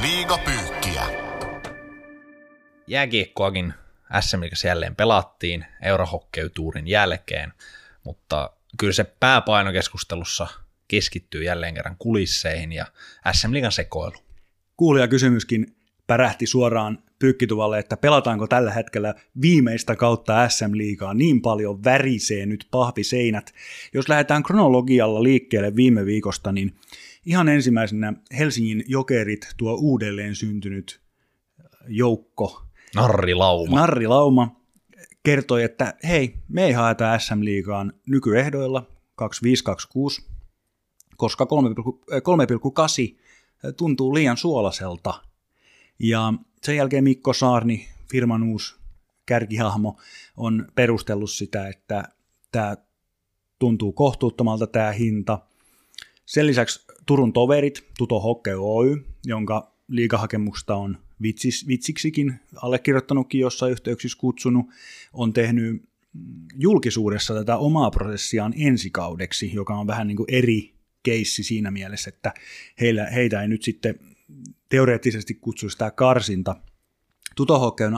Liigapyykkiä. Jääkiekkoakin SM-liigassa jälleen pelattiin Eurohockey-tuurin jälkeen, mutta kyllä se pääpainokeskustelussa keskittyy jälleen kerran kulisseihin ja SM-liigan sekoilu. Kuulijakysymyskin pärähti suoraan pyykkituvalle, että pelataanko tällä hetkellä viimeistä kautta SM-liigaa, niin paljon värisee nyt pahviseinät. Jos lähdetään kronologialla liikkeelle viime viikosta, niin ihan ensimmäisenä Helsingin Jokerit, tuo uudelleen syntynyt joukko, Narrilauma, kertoi, että hei, me ei haeta SM-liigaan nykyehdoilla 2526, koska 3,8 tuntuu liian suolaiselta. Ja sen jälkeen Mikko Saarni, firman uusi kärkihahmo, on perustellut sitä, että tämä tuntuu kohtuuttomalta tämä hinta. Sen lisäksi Turun toverit, Tuto Hockey Oy, jonka liigahakemuksesta on vitsiksikin allekirjoittanutkin jossain yhteyksissä kutsunut, on tehnyt julkisuudessa tätä omaa prosessiaan ensikaudeksi, joka on vähän niin kuin eri keissi siinä mielessä, että heitä ei nyt sitten teoreettisesti kutsu sitä karsinta. Tuto Hockeyn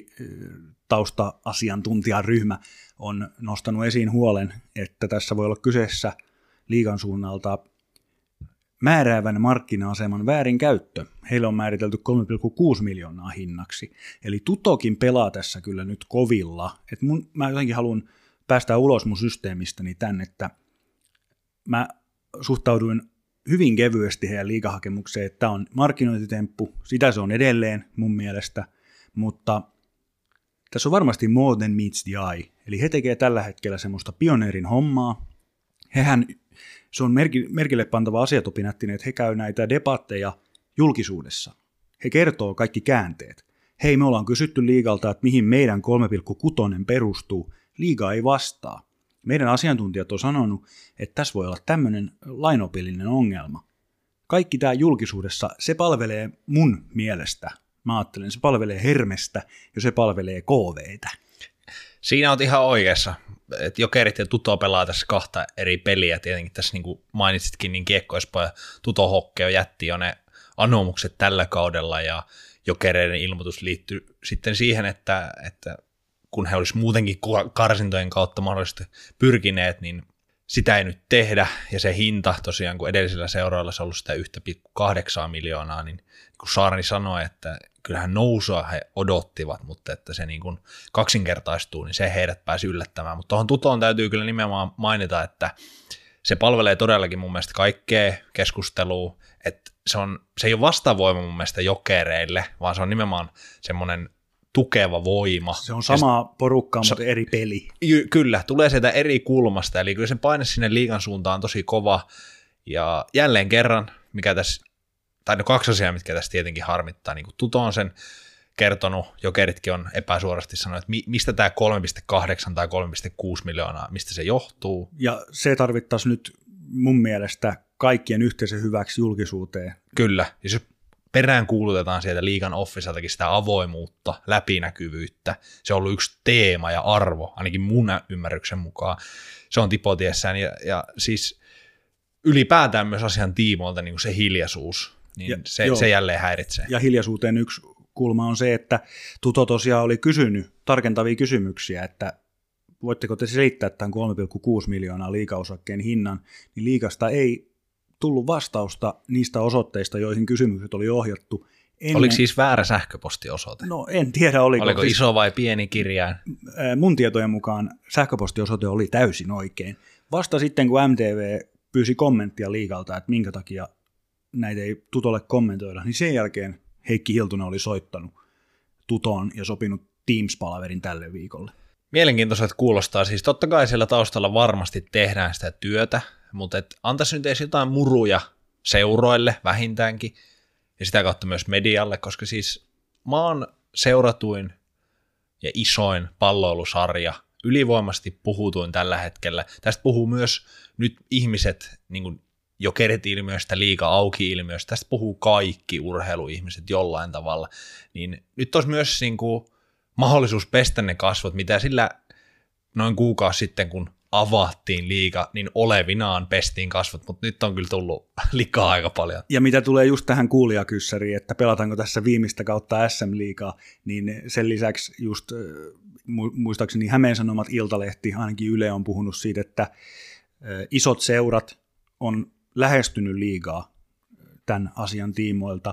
ammattitausta-asiantuntijaryhmä on nostanut esiin huolen, että tässä voi olla kyseessä liigan suunnalta määräävän markkina-aseman väärinkäyttö. Heille on määritelty 3,6 miljoonaa hinnaksi. Eli Tutokin pelaa tässä kyllä nyt kovilla. Mä jotenkin haluan päästä ulos mun systeemistäni tänne, että mä suhtauduin hyvin kevyesti heidän liigahakemukseen, että tämä on markkinointitemppu, sitä se on edelleen mun mielestä, mutta tässä on varmasti more than meets the eye. Eli he tekee tällä hetkellä semmoista pioneerin hommaa. Se on merkille pantava asiatopinättinen, että he käy näitä debatteja julkisuudessa. He kertoo kaikki käänteet. Hei, me ollaan kysytty liigalta, että mihin meidän 3,6 perustuu. Liiga ei vastaa. Meidän asiantuntijat on sanonut, että tässä voi olla tämmöinen lainopillinen ongelma. Kaikki tämä julkisuudessa, se palvelee mun mielestä. Mä ajattelen, se palvelee Hermestä ja se palvelee KV:tä. Siinä olet ihan oikeassa, että Jokerit ja Tuto pelaa tässä kahta eri peliä. Tietenkin tässä niin kuin mainitsitkin, niin Kiekko Espoo ja Tuto Hockey jätti jo ne anomukset tällä kaudella ja Jokereiden ilmoitus liittyy sitten siihen, että kun he olisivat muutenkin karsintojen kautta mahdollisesti pyrkineet, niin sitä ei nyt tehdä, ja se hinta tosiaan, kun edellisellä seurailla se on ollut sitä 1,8 miljoonaa, niin kun Saarni sanoi, että kyllähän nousua he odottivat, mutta että se niin kuin kaksinkertaistuu, niin se heidät pääsi yllättämään. Mutta tuohon Tutoon täytyy kyllä nimenomaan mainita, että se palvelee todellakin mun mielestä kaikkea keskustelua, että se ei ole vastavoima mun mielestä Jokereille, vaan se on nimenomaan semmoinen tukeva voima. Se on sama porukka, mutta eri peli. Kyllä, tulee sieltä eri kulmasta, eli kyllä se paine sinne liigan suuntaan on tosi kova, ja jälleen kerran, mikä tässä, tai no kaksi asiaa, mitkä tässä tietenkin harmittaa, niin kuin Tuto on sen kertonut, Jokeritkin on epäsuorasti sanonut, että mistä tämä 3,8 tai 3,6 miljoonaa, mistä se johtuu. Ja se tarvittaisiin nyt mun mielestä kaikkien yhteisen hyväksi julkisuuteen. Kyllä, ja jos perään kuulutetaan sieltä liigan officeltakin sitä avoimuutta, läpinäkyvyyttä. Se on ollut yksi teema ja arvo, ainakin mun ymmärryksen mukaan. Se on tipotiessään ja siis ylipäätään myös asian tiimoilta niin kuin se hiljaisuus, niin se jälleen häiritsee. Ja hiljaisuuteen yksi kulma on se, että Tuto tosiaan oli kysynyt tarkentavia kysymyksiä, että voitteko te selittää tämän 3,6 miljoonaa liigaosakkeen hinnan, niin liigasta ei tullut vastausta niistä osoitteista, joihin kysymykset oli ohjattu. Oliko siis väärä sähköpostiosoite? No en tiedä, oliko iso vai pieni kirjain? Mun tietojen mukaan sähköpostiosoite oli täysin oikein. Vasta sitten, kun MTV pyysi kommenttia liigalta, että minkä takia näitä ei Tutolle kommentoida, niin sen jälkeen Heikki Hiltunen oli soittanut Tutoon ja sopinut Teams-palaverin tälle viikolle. Mielenkiintoiset kuulostaa. Siis totta kai siellä taustalla varmasti tehdään sitä työtä, mutta antaisi nyt edes jotain muruja seuroille vähintäänkin ja sitä kautta myös medialle, koska siis maan seuratuin ja isoin palloilusarja, ylivoimasti puhutuin tällä hetkellä. Tästä puhuu myös nyt ihmiset, niin kuin Jokerit-ilmiöstä, liiga auki-ilmiöstä, tästä puhuu kaikki urheiluihmiset jollain tavalla. Niin nyt olisi myös niin kuin mahdollisuus pestä ne kasvot, mitä sillä noin kuukausi sitten, kun avattiin liiga, niin olevinaan pestiin kasvot, mutta nyt on kyllä tullut likaa aika paljon. Ja mitä tulee just tähän kuulijakyssäriin, että pelataanko tässä viimeistä kautta SM-liigaa, niin sen lisäksi just muistaakseni Hämeen Sanomat Iltalehti, ainakin Yle on puhunut siitä, että isot seurat on lähestynyt liigaa tämän asian tiimoilta.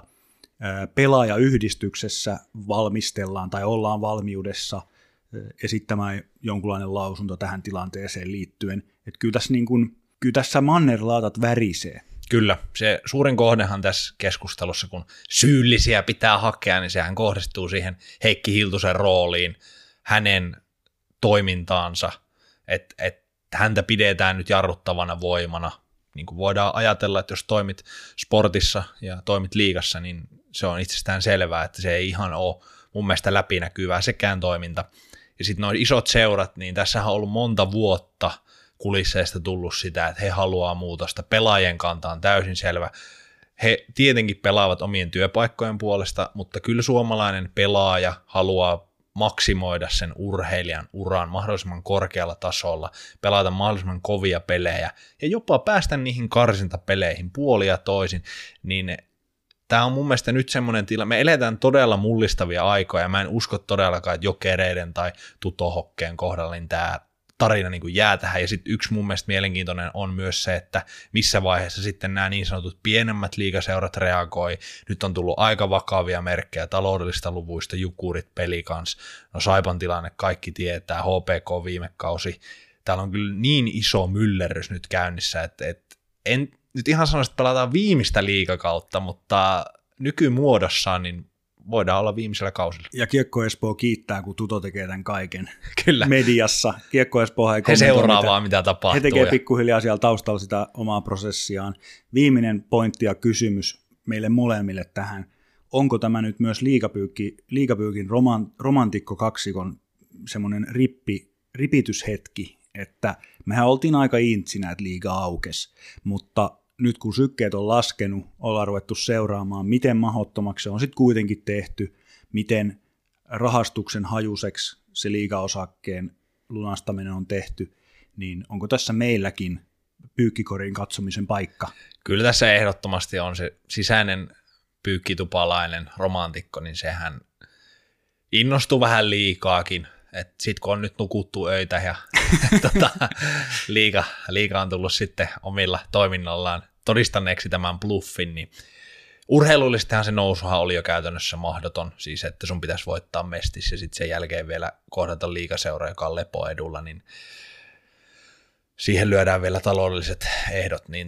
Pelaajayhdistyksessä valmistellaan tai ollaan valmiudessa esittämään jonkunlainen lausunto tähän tilanteeseen liittyen. Että kyllä tässä mannerlaatat värisee. Kyllä, se suurin kohdehan tässä keskustelussa, kun syyllisiä pitää hakea, niin sehän kohdistuu siihen Heikki Hiltusen rooliin, hänen toimintaansa, että häntä pidetään nyt jarruttavana voimana. Niin kuin voidaan ajatella, että jos toimit sportissa ja toimit liigassa, niin se on itsestään selvää, että se ei ihan ole mun mielestä läpinäkyvää sekään toiminta. Ja sitten nuo isot seurat, niin tässähän on ollut monta vuotta kulisseista tullut sitä, että he haluaa muutosta. Pelaajien kanta on täysin selvä. He tietenkin pelaavat omien työpaikkojen puolesta, mutta kyllä suomalainen pelaaja haluaa maksimoida sen urheilijan uran mahdollisimman korkealla tasolla, pelata mahdollisimman kovia pelejä ja jopa päästä niihin karsintapeleihin puolin ja toisin, niin tämä on mun mielestä nyt semmoinen tila, me eletään todella mullistavia aikoja ja mä en usko todellakaan, että Jokereiden tai Tutohokkeen kohdalla niin tämä tarina niin kuin jää tähän, ja sitten yksi mun mielestä mielenkiintoinen on myös se, että missä vaiheessa sitten nämä niin sanotut pienemmät liigaseurat reagoi, nyt on tullut aika vakavia merkkejä taloudellista luvuista, Jukurit, Pelikans, no Saipan tilanne kaikki tietää, HPK viime kausi, täällä on kyllä niin iso myllerrys nyt käynnissä, että en nyt ihan sanoisi, että pelataan viimeistä liigakautta, mutta nykymuodossaan niin voidaan olla viimeisellä kausilla. Ja Kiekko Espoo kiittää, kun Tuto tekee tämän kaiken Kyllä. mediassa. Kiekko Espoo ei kommentoi, he seuraa vaan, mitä tapahtuu. He tekee pikkuhiljaa siellä taustalla sitä omaa prosessiaan. Viimeinen pointti ja kysymys meille molemmille tähän. Onko tämä nyt myös liigapyykin romantikkokaksikon semmoinen ripityshetki, että mehän oltiin aika intsinä, että liiga aukesi, mutta nyt kun sykkeet on laskenut, ollaan ruvettu seuraamaan, miten mahdottomaksi se on sitten kuitenkin tehty, miten rahastuksen hajuseksi se liigaosakkeen lunastaminen on tehty, niin onko tässä meilläkin pyykkikorin katsomisen paikka? Kyllä tässä ehdottomasti on se sisäinen pyykkitupalainen romantikko, niin sehän innostuu vähän liikaakin. Sitten kun on nyt nukuttu öitä ja liiga on tullut sitten omilla toiminnallaan todistaneeksi tämän bluffin, niin urheilullisestihan se nousuhan oli jo käytännössä mahdoton, siis että sun pitäisi voittaa mestissä ja sitten sen jälkeen vielä kohdata liigaseura, joka on lepoedulla, niin siihen lyödään vielä taloudelliset ehdot, niin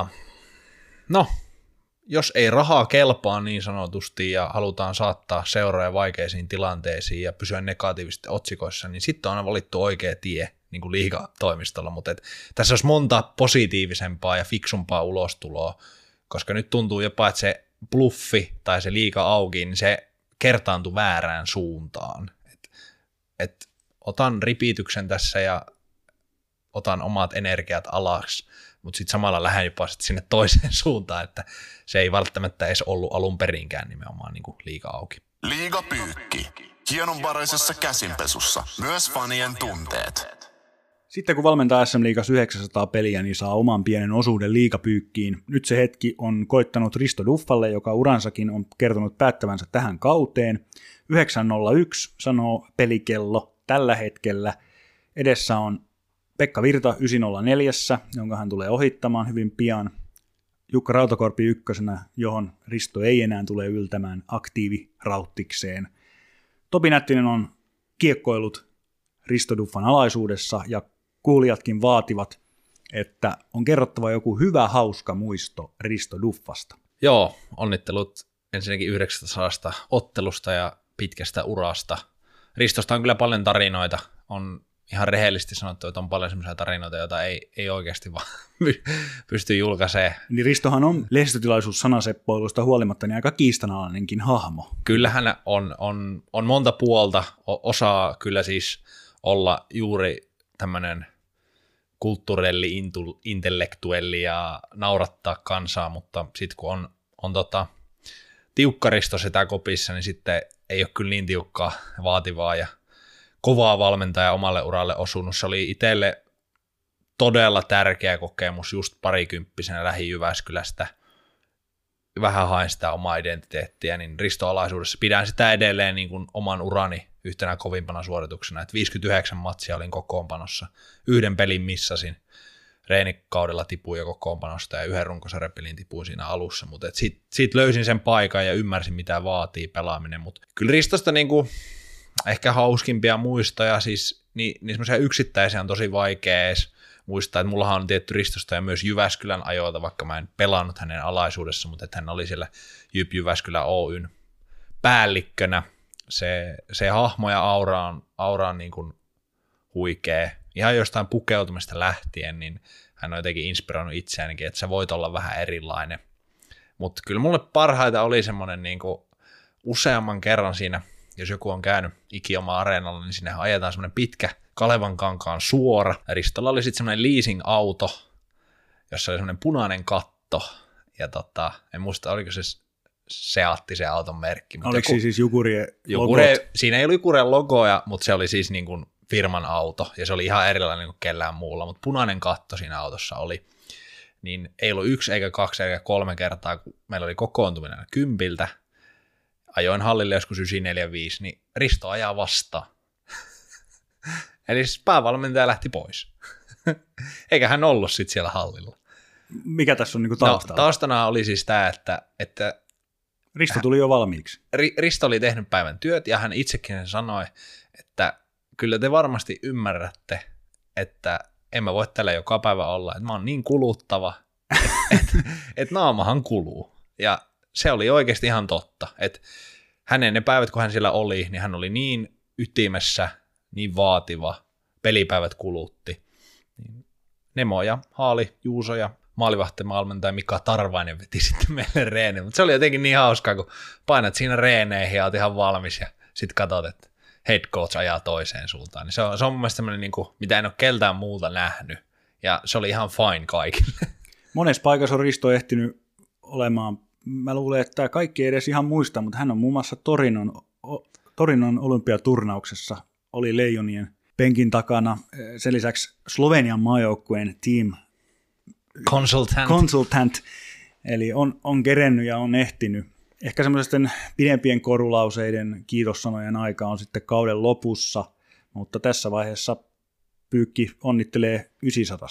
no, jos ei rahaa kelpaa niin sanotusti ja halutaan saattaa seuroja vaikeisiin tilanteisiin ja pysyä negatiivisesti otsikoissa, niin sitten on valittu oikea tie niin kuin liigatoimistolla, mutta tässä olisi monta positiivisempaa ja fiksumpaa ulostuloa, koska nyt tuntuu jopa, että se bluffi tai se liiga auki, niin se kertaantui väärään suuntaan. Et otan ripityksen tässä ja otan omat energiat alas, mutta sitten samalla lähden jopa sinne toiseen suuntaan, että se ei välttämättä edes ollut alun perinkään nimenomaan niin kuin liiga auki. Liigapyykki. Hienonvaraisessa käsinpesussa. Myös fanien tunteet. Sitten kun valmentaa SM-liigassa 900 peliä, niin saa oman pienen osuuden liigapyykkiin. Nyt se hetki on koittanut Risto Duffalle, joka uransakin on kertonut päättävänsä tähän kauteen. 9.01 sanoo pelikello tällä hetkellä. Edessä on Pekka Virta 904, jonka hän tulee ohittamaan hyvin pian. Jukka Rautakorpi ykkösenä, johon Risto ei enää tule yltämään aktiivirauttikseen. Topi Nättinen on kiekkoillut Risto Duffan alaisuudessa ja kuulijatkin vaativat, että on kerrottava joku hyvä hauska muisto Risto Duffasta. Joo, onnittelut ensinnäkin 900 ottelusta ja pitkästä urasta. Ristosta on kyllä paljon tarinoita, on ihan rehellisesti sanottu, että on paljon sellaisia tarinoita, joita ei oikeasti vaan pysty julkaisemaan. Niin Ristohan on lehdistötilaisuus sanaseppoilusta huolimatta niin aika kiistanalainenkin hahmo. Kyllähän on monta puolta, osaa kyllä siis olla juuri tämmöinen kulttuurelli, intellektuelli ja naurattaa kansaa, mutta sitten kun on tiukka Risto sitä kopissa, niin sitten ei ole kyllä niin tiukkaa, vaativaa ja kovaa valmentaja omalle uralle osunut. Se oli itselle todella tärkeä kokemus just parikymppisenä Lähi-Jyväskylästä. Vähän hain sitä omaa identiteettiä, niin Risto-alaisuudessa pidän sitä edelleen niin kuin oman urani yhtenä kovimpana suorituksena, että 59 matsia olin kokoonpanossa, 1 pelin missasin, reenikaudella tipuin jo kokoonpanosta ja 1 runkosarjapelin tipuin siinä alussa, mutta siitä löysin sen paikan ja ymmärsin, mitä vaatii pelaaminen, mutta kyllä Ristosta niin kuin ehkä hauskimpia muistoja, siis niin semmoisia yksittäisiä on tosi vaikea edes muistaa, että mullahan on tietty Ristosta ja myös Jyväskylän ajoilta, vaikka mä en pelannut hänen alaisuudessa, mutta että hän oli siellä Jyväskylän Oyn päällikkönä. Se hahmo ja aura on niin kuin huikea. Ihan jostain pukeutumista lähtien, niin hän on jotenkin inspiroinut itseäänkin, että sä voit olla vähän erilainen. Mutta kyllä mulle parhaita oli semmoinen niin kuin useamman kerran siinä, jos joku on käynyt Ikioma-areenalla, niin sinne ajetaan semmoinen pitkä Kalevankankaan suora. Ja Ristolla oli sitten semmoinen leasing-auto, jossa oli semmoinen punainen katto. Ja en muista, oliko se Seatti se auton merkki. Oliko siis Jukurien logot? Siinä ei ollut Jukurien logoja, mutta se oli siis niin kuin firman auto. Ja se oli ihan erilainen kuin kellään muulla. Mutta punainen katto siinä autossa oli. Niin ei ollut 1 eikä 2 eikä 3 kertaa, kun meillä oli kokoontuminen 10. Ajoin hallille joskus 945, niin Risto ajaa vastaan. Eli siis päävalmentaja lähti pois. Eikä hän ollut sitten siellä hallilla. Mikä tässä on niinku taustalla? Taustana oli siis tämä, että Risto tuli jo valmiiksi. Risto oli tehnyt päivän työt, ja hän itsekin sanoi, että kyllä te varmasti ymmärrätte, että en mä voi tällä joka päivä olla, että mä oon niin kuluttava, että naamahan kuluu. Ja se oli oikeasti ihan totta, että hänen ne päivät, kun hän siellä oli, niin hän oli niin ytimessä, niin vaativa, pelipäivät kulutti. Nemo ja Haali, Juuso ja maalivahtivalmentaja Mika Tarvainen veti sitten meille reeneen, mutta se oli jotenkin niin hauskaa, kun painat siinä reeneihin ja oot ihan valmis ja sitten katsot, että head coach ajaa toiseen suuntaan. Niin se on mun mielestä sellainen, niin kuin, mitä en ole keltään muuta nähnyt, ja se oli ihan fine kaikille. Monessa paikassa on Risto ehtinyt olemaan. Mä luulen, että kaikki ei edes ihan muista, mutta hän on muun muassa Torinon olympiaturnauksessa, oli Leijonien penkin takana. Sen lisäksi Slovenian maajoukkueen team consultant, eli on kerennyt ja on ehtinyt. Ehkä semmoisten pidempien korulauseiden kiitossanojen aika on sitten kauden lopussa, mutta tässä vaiheessa Pyykki onnittelee 900.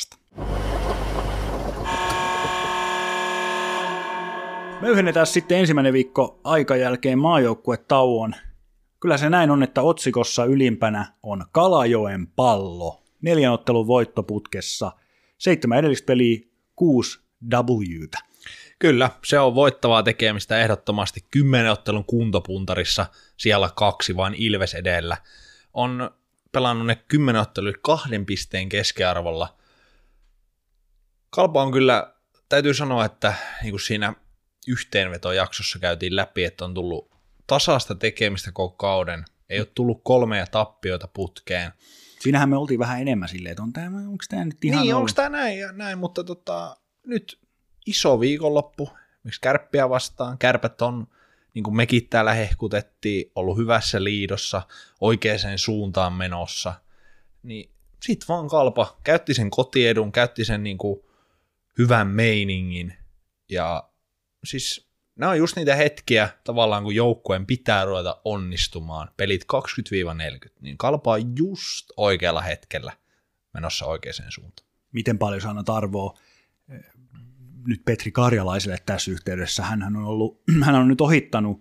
Me yhdennetään sitten ensimmäinen viikko aikan jälkeen maajoukkuetauon. Kyllä se näin on, että otsikossa ylimpänä on Kalajoen Pallo. 4 ottelun voittoputkessa, 7 edellistä peliä, 6 W:tä. Kyllä, se on voittavaa tekemistä ehdottomasti 10 ottelun kuntopuntarissa, siellä 2 vain Ilves edellä. On pelannut ne 10 ottelun 2 pisteen keskiarvolla. Kalpa on kyllä, täytyy sanoa, että niin kuin siinä yhteenvetojaksossa käytiin läpi, että on tullut tasaista tekemistä koko kauden. Ei ole tullut 3 tappioita putkeen. Siinähän me oltiin vähän enemmän silleen, että onko tämä nyt ihan niin, onko tämä näin, mutta nyt iso viikonloppu, miksi Kärppiä vastaan. Kärpät on, niin kuin mekin täällä hehkutettiin, ollut hyvässä liidossa, oikeaan suuntaan menossa. Niin sit vaan Kalpa käytti sen kotiedun, käytti sen niin kuin hyvän meiningin. Ja siis nämä on just niitä hetkiä tavallaan, kun joukkueen pitää ruveta onnistumaan. Pelit 20-40, niin Kalpa on just oikealla hetkellä menossa oikeaan suuntaan. Miten paljon sä annat arvoa nyt Petri Karjalaiselle tässä yhteydessä? Hän on nyt ohittanut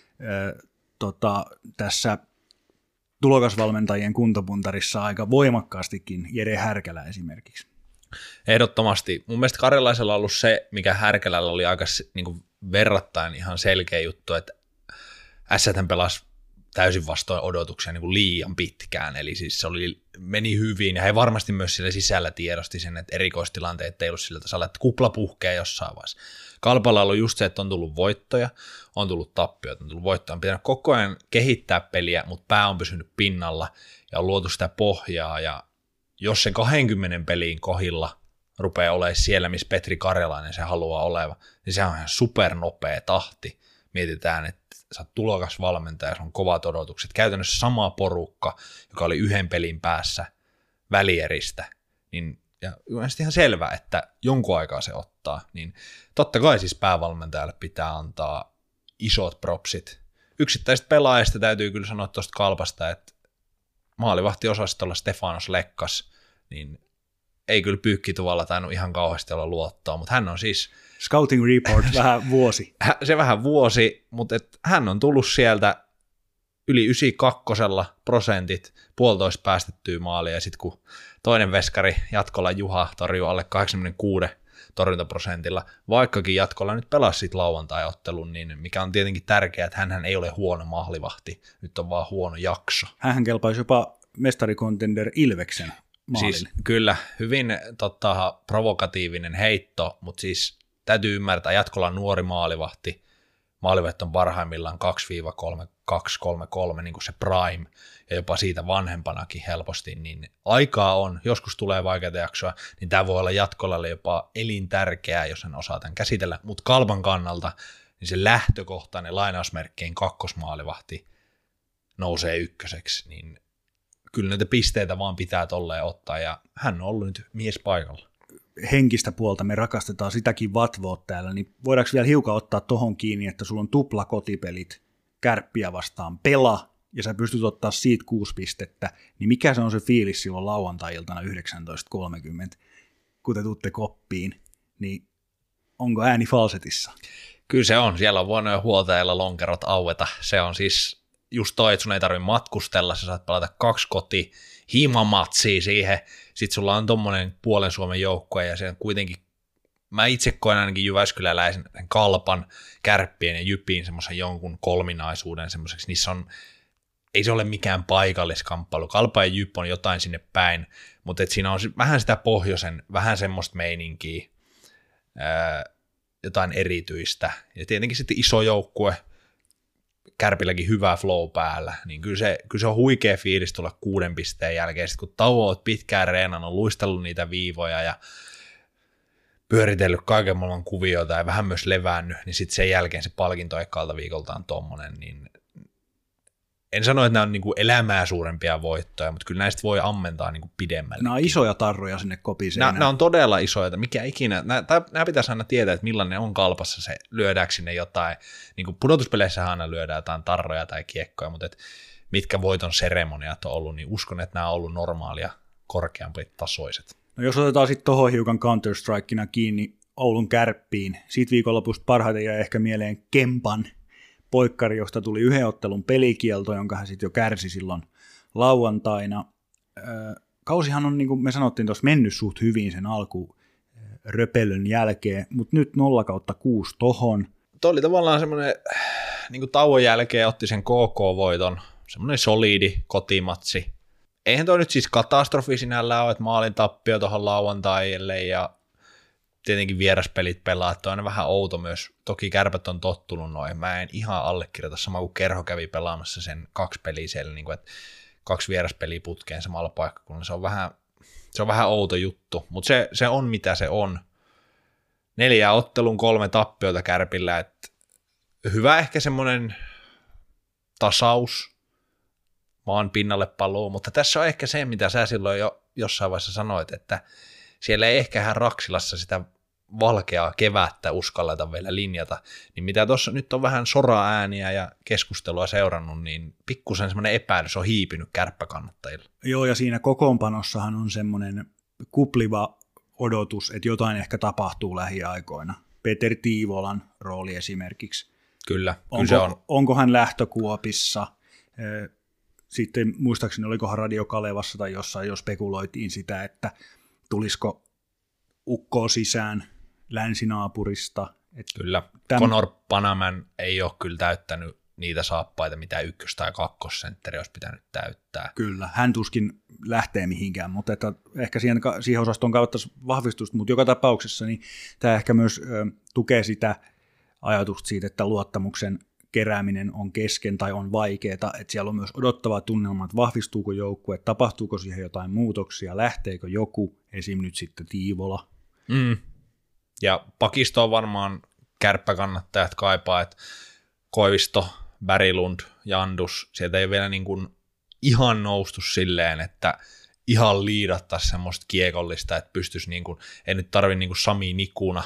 tässä tulokasvalmentajien kuntopuntarissa aika voimakkaastikin Jere Härkälä esimerkiksi. Ehdottomasti. Mun mielestä Karjalaisella on ollut se, mikä Härkälällä oli aika niin kuin verrattain ihan selkeä juttu, että SS:hän pelasi täysin vastoin odotuksia niin kuin liian pitkään, eli siis se meni hyvin, ja he varmasti myös siellä sisällä tiedosti sen, että erikoistilanteet ei ollut sillä tasolla, että kupla puhkee jossain vaiheessa. Kalpalla on ollut just se, että on tullut voittoja, on tullut tappioita, on tullut voittoja, on pitänyt koko ajan kehittää peliä, mutta pää on pysynyt pinnalla, ja on luotu sitä pohjaa, ja jos se 20 peliin kohilla rupeaa olemaan siellä, missä Petri Karjalainen se haluaa oleva, niin se on ihan supernopea tahti. Mietitään, että sä oot tulokas valmentaja, se on kovat odotukset. Käytännössä sama porukka, joka oli 1 pelin päässä välieristä, niin, ja on ihan selvä, että jonkun aikaa se ottaa, niin totta kai siis päävalmentajalle pitää antaa isot propsit. Yksittäisistä pelaajista täytyy kyllä sanoa tuosta Kalpasta, että maalivahtiosastolla Stefanos Lekkas, niin ei kyllä Pyykkituvalla tainnut ihan kauheasti olla luottoa, mutta hän on siis... Scouting report vähän vuosi. Se vähän vuosi, mutta hän on tullut sieltä yli 92% puolitoista päästettyä maalia, ja sitten kun toinen veskari Jatkola Juha torjuu alle 86 torjuntaprosentilla, vaikkakin Jatkola nyt pelasi sit lauantai-ottelun, niin mikä on tietenkin tärkeää, että hänhän ei ole huono maalivahti, nyt on vaan huono jakso. Hänhän kelpaisi jopa mestarikontender Ilveksen maalille. Siis kyllä, hyvin provokatiivinen heitto, mutta siis täytyy ymmärtää, Jatkola on nuori maalivahti, maalivahti on parhaimmillaan 2-3-3, niin kuin se prime, ja jopa siitä vanhempanakin helposti, niin aikaa on, joskus tulee vaikeita jaksoa, niin tämä voi olla Jatkolalle jopa elintärkeää, jos hän osaa tämän käsitellä, mutta Kalpan kannalta niin se lähtökohtainen lainausmerkkien kakkosmaalivahti nousee ykköseksi, niin kyllä näitä pisteitä vaan pitää tolleen ottaa, ja hän on ollut nyt mies paikalla. Henkistä puolta me rakastetaan sitäkin vatvoa täällä, niin voidaanko vielä hiukan ottaa tohon kiinni, että sulla on tupla kotipelit Kärppiä vastaan pela, ja sä pystyt ottaa siitä 6 pistettä, niin mikä se on se fiilis silloin lauantai-iltana 19.30, kun te tuutte koppiin, niin onko ääni falsetissa? Kyllä se on, siellä on voinut jo huoltajalla lonkerot aueta, se on siis just toi, että sun ei tarvitse matkustella, sä saat pelata 2 himamatsia siihen, sit sulla on tommonen puolen Suomen joukkue, ja se on kuitenkin, mä itse koen ainakin Jyväskyläläisen Kalpan, Kärppien ja Jypin semmoisen jonkun kolminaisuuden semmoiseksi, niissä on, ei se ole mikään paikalliskamppailu, Kalpa ja Jyp on jotain sinne päin, mutta et siinä on vähän sitä pohjoisen, vähän semmoista meininkiä, jotain erityistä, ja tietenkin sitten iso joukkue, Kärpilläkin hyvä flow päällä, niin kyllä se on huikea fiilis tulla 6 pisteen jälkeen, sitten kun tauon oot pitkään reenannut, on luistellut niitä viivoja ja pyöritellyt kaiken maailman kuvioita ja vähän myös levännyt, niin sitten sen jälkeen se palkinto ekalta viikolta on tommonen, niin en sano, että nämä on niinku elämää suurempia voittoja, mutta kyllä näistä voi ammentaa niinku pidemmälle. Nämä on isoja tarroja sinne kopiseen. Nämä on todella isoja, mikä ikinä, nämä pitäisi aina tietää, että millainen on Kalpassa se, lyödäänkö sinne jotain, niin kuin pudotuspeleissä aina lyödään jotain tarroja tai kiekkoja, mutta mitkä voiton seremoniat on ollut, niin uskon, että nämä on ollut normaalia korkeampi tasoiset. No jos otetaan sitten tuohon hiukan Counter-Strikena kiinni Oulun Kärppiin, siitä viikonlopusta parhaiten jäi ehkä mieleen Kempan poikkari, josta tuli 1 ottelun pelikielto, jonka hän sitten jo kärsi silloin lauantaina. Kausihan on, niin kuin me sanottiin tuossa, mennyt suht hyvin sen alkuröpelön jälkeen, mutta nyt 0/6 tohon. Tuo oli tavallaan semmoinen, niin kuin tauon jälkeen otti sen KK-voiton, semmoinen solidi kotimatsi. Eihän toi nyt siis katastrofi sinällään ole, että maalin tappio tuohon lauantaille ja tietenkin vieraspelit pelaa, että on aina vähän outo myös. Toki Kärpät on tottunut noin. Mä en ihan allekirjoita sama kuin Kerho kävi pelaamassa sen 2 peliä siellä, niin kuin, että 2 vieraspeliä putkeen samalla paikkakunnalla. Se on vähän outo juttu, mutta se on mitä se on. 4 ottelun 3 tappiota Kärpillä, että hyvä ehkä semmoinen tasaus maan pinnalle paluu, mutta tässä on ehkä se, mitä sä silloin jo jossain vaiheessa sanoit, että siellä ei ehkä ihan Raksilassa sitä valkeaa kevättä uskalleta vielä linjata, niin mitä tuossa nyt on vähän sora-ääniä ja keskustelua seurannut, niin pikkusen semmoinen epäilys on hiipinyt kärppäkannattajilla. Joo, ja siinä kokoonpanossahan on semmoinen kupliva odotus, että jotain ehkä tapahtuu lähiaikoina. Peter Tiivolan rooli esimerkiksi. Kyllä se on. Onko hän lähtökuopissa? Sitten muistaakseni olikohan Radio Kalevassa tai jossain jo spekuloitiin sitä, että tulisiko ukkoa sisään länsinaapurista. Kyllä, Conor Panaman ei ole kyllä täyttänyt niitä saappaita, mitä 1- tai 2-sentteri olisi pitänyt täyttää. Kyllä, hän tuskin lähtee mihinkään, mutta että ehkä siihen osastoon kautta vahvistusta, mutta joka tapauksessa niin tämä ehkä myös tukee sitä ajatusta siitä, että luottamuksen kerääminen on kesken tai on vaikeaa, että siellä on myös odottava tunnelma, että vahvistuuko joukkue, tapahtuuko siihen jotain muutoksia, lähteekö joku, esim. Nyt sitten Tiivola. Ja pakistoon varmaan kärppäkannattajat kaipaa, että Koivisto, Berglund, Jandus, sieltä ei vielä niin kuin ihan noustu silleen, että ihan liidattaa semmoista kiekollista, että pystyisi, niin kuin, ei nyt tarvitse niin kuin Sami Nikuna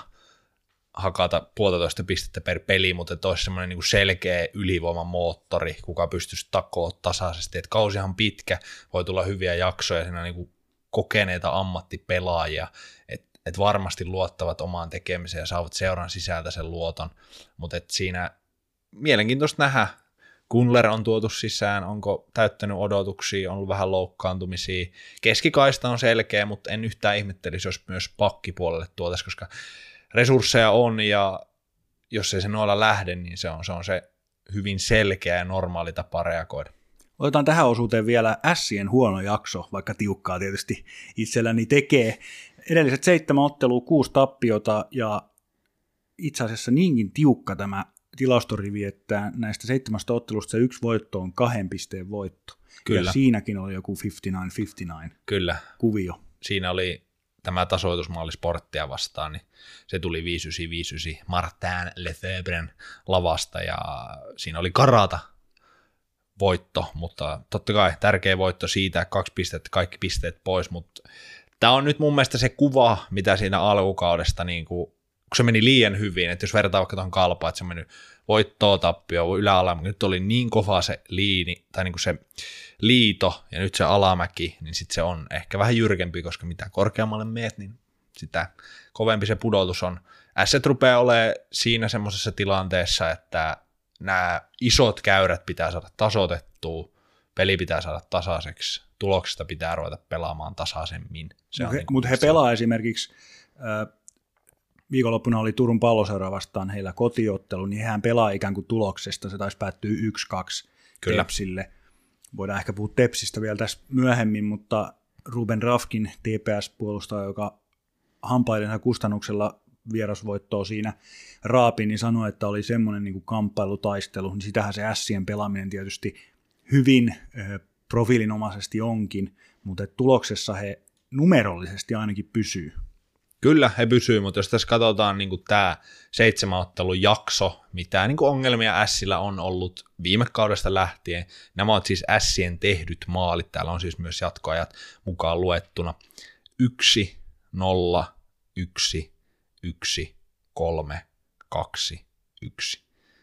hakata 1,5 pistettä per peli, mutta että olisi semmoinen niin kuin selkeä ylivoimamoottori, kuka pystyisi takoa tasaisesti, että kausihan pitkä, voi tulla hyviä jaksoja, siinä on niin kuin kokeneita ammattipelaajia, että varmasti luottavat omaan tekemiseen ja saavat seuran sisältä sen luoton, mutta että siinä mielenkiintoista nähdä, Gunler on tuotu sisään, onko täyttänyt odotuksia, on ollut vähän loukkaantumisia. Keskikaista on selkeä, mutta en yhtään ihmettelisi, jos myös pakkipuolelle tuotaisiin, koska resursseja on, ja jos ei se noilla lähde, niin se on se hyvin selkeä ja normaali tapa reagoida. Otetaan tähän osuuteen vielä Ässien huono jakso, vaikka tiukkaa tietysti itselläni tekee. Edelliset 7 ottelua, 6 tappiota, ja itse asiassa niinkin tiukka tämä tilastorivi, että näistä 7 ottelusta se 1 voitto on 2 pisteen voitto. Kyllä. Ja siinäkin oli joku 59-59 Kyllä. kuvio. Siinä oli tämä tasoitusmalli Sporttia vastaan, niin se tuli 5-9 Martin Lefebvren lavasta, ja siinä oli karata voitto, mutta totta kai tärkeä voitto siitä, 2 pistettä, kaikki pisteet pois, mutta tämä on nyt mun mielestä se kuva, mitä siinä alkukaudesta, niin kun se meni liian hyvin, että jos vertaa vaikka tuohon Kalpaan, että se on mennyt voittoa, tappio, yläalamäki, nyt oli niin kova se liini, tai niin kuin se liito, ja nyt se alamäki, niin sitten se on ehkä vähän jyrkempi, koska mitä korkeammalle meet, niin sitä kovempi se pudotus on. Ässät rupeaa olemaan siinä semmoisessa tilanteessa, että nämä isot käyrät pitää saada tasoitettua, peli pitää saada tasaiseksi, tuloksesta pitää ruveta pelaamaan tasaisemmin. Mutta he pelaa esimerkiksi, viikonloppuna oli Turun Palloseura vastaan heillä kotiottelu, niin hän pelaa ikään kuin tuloksesta, se taisi päättyä 1-2 Tepsille. Voidaan ehkä puhua Tepsistä vielä tässä myöhemmin, mutta Ruben Rafkin TPS-puolustaja, joka hampaidensa kustannuksella vierasvoittoa siinä raapi, niin sanoi, että oli semmoinen niin kuin kamppailutaistelu, niin sitähän se Ässien pelaaminen tietysti hyvin profiilinomaisesti onkin, mutta tuloksessa he numerollisesti ainakin pysyy. Kyllä, he pysyy, mutta jos tässä katsotaan niin kuin tämä 7 ottelun jakso, mitä niin kuin ongelmia Ässillä on ollut viime kaudesta lähtien, nämä ovat siis Ässien tehdyt maalit, täällä on siis myös jatkoajat mukaan luettuna 1, 0, 1, 1, 3, 2, 1.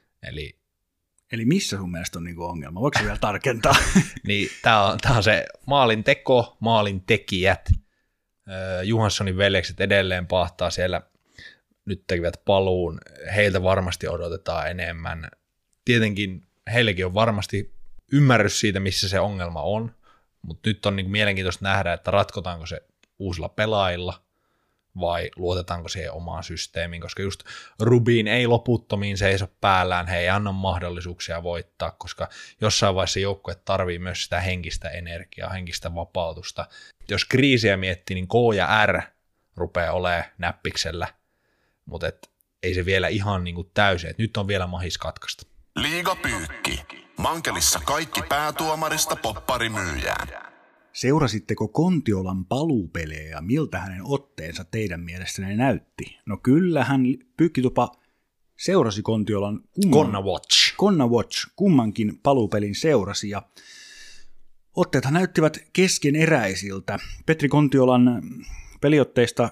Eli missä sun mielestä on niinku ongelma? Voiko se vielä tarkentaa? Niin, tämä on se maalin teko, maalin tekijät. Johanssonin veljekset edelleen pahtaa siellä, nyt tekevät paluun. Heiltä varmasti odotetaan enemmän. Tietenkin heillekin on varmasti ymmärrys siitä, missä se ongelma on, mutta nyt on niinku mielenkiintoista nähdä, että ratkotaanko se uusilla pelaajilla vai luotetaanko siihen omaan systeemiin, koska just Rubin ei loputtomiin seiso päällään, he ei anna mahdollisuuksia voittaa, koska jossain vaiheessa joukkue tarvii myös sitä henkistä energiaa, henkistä vapautusta. Jos kriisiä miettii, niin K ja R rupeaa olemaan näppiksellä, mutta ei se vielä ihan niin kuin täysin, että nyt on vielä mahis katkaista. Liigapyykki. Mankelissa kaikki päätuomarista popparimyyjään. Seurasitteko Kontiolan paluupelejä ja miltä hänen otteensa teidän mielestänne näytti? No kyllähän Pyykkitupa seurasi Kontiolan Konna Watch kummankin paluupelin seurasi ja otteethan näyttivät keskeneräisiltä. Petri Kontiolan peliotteista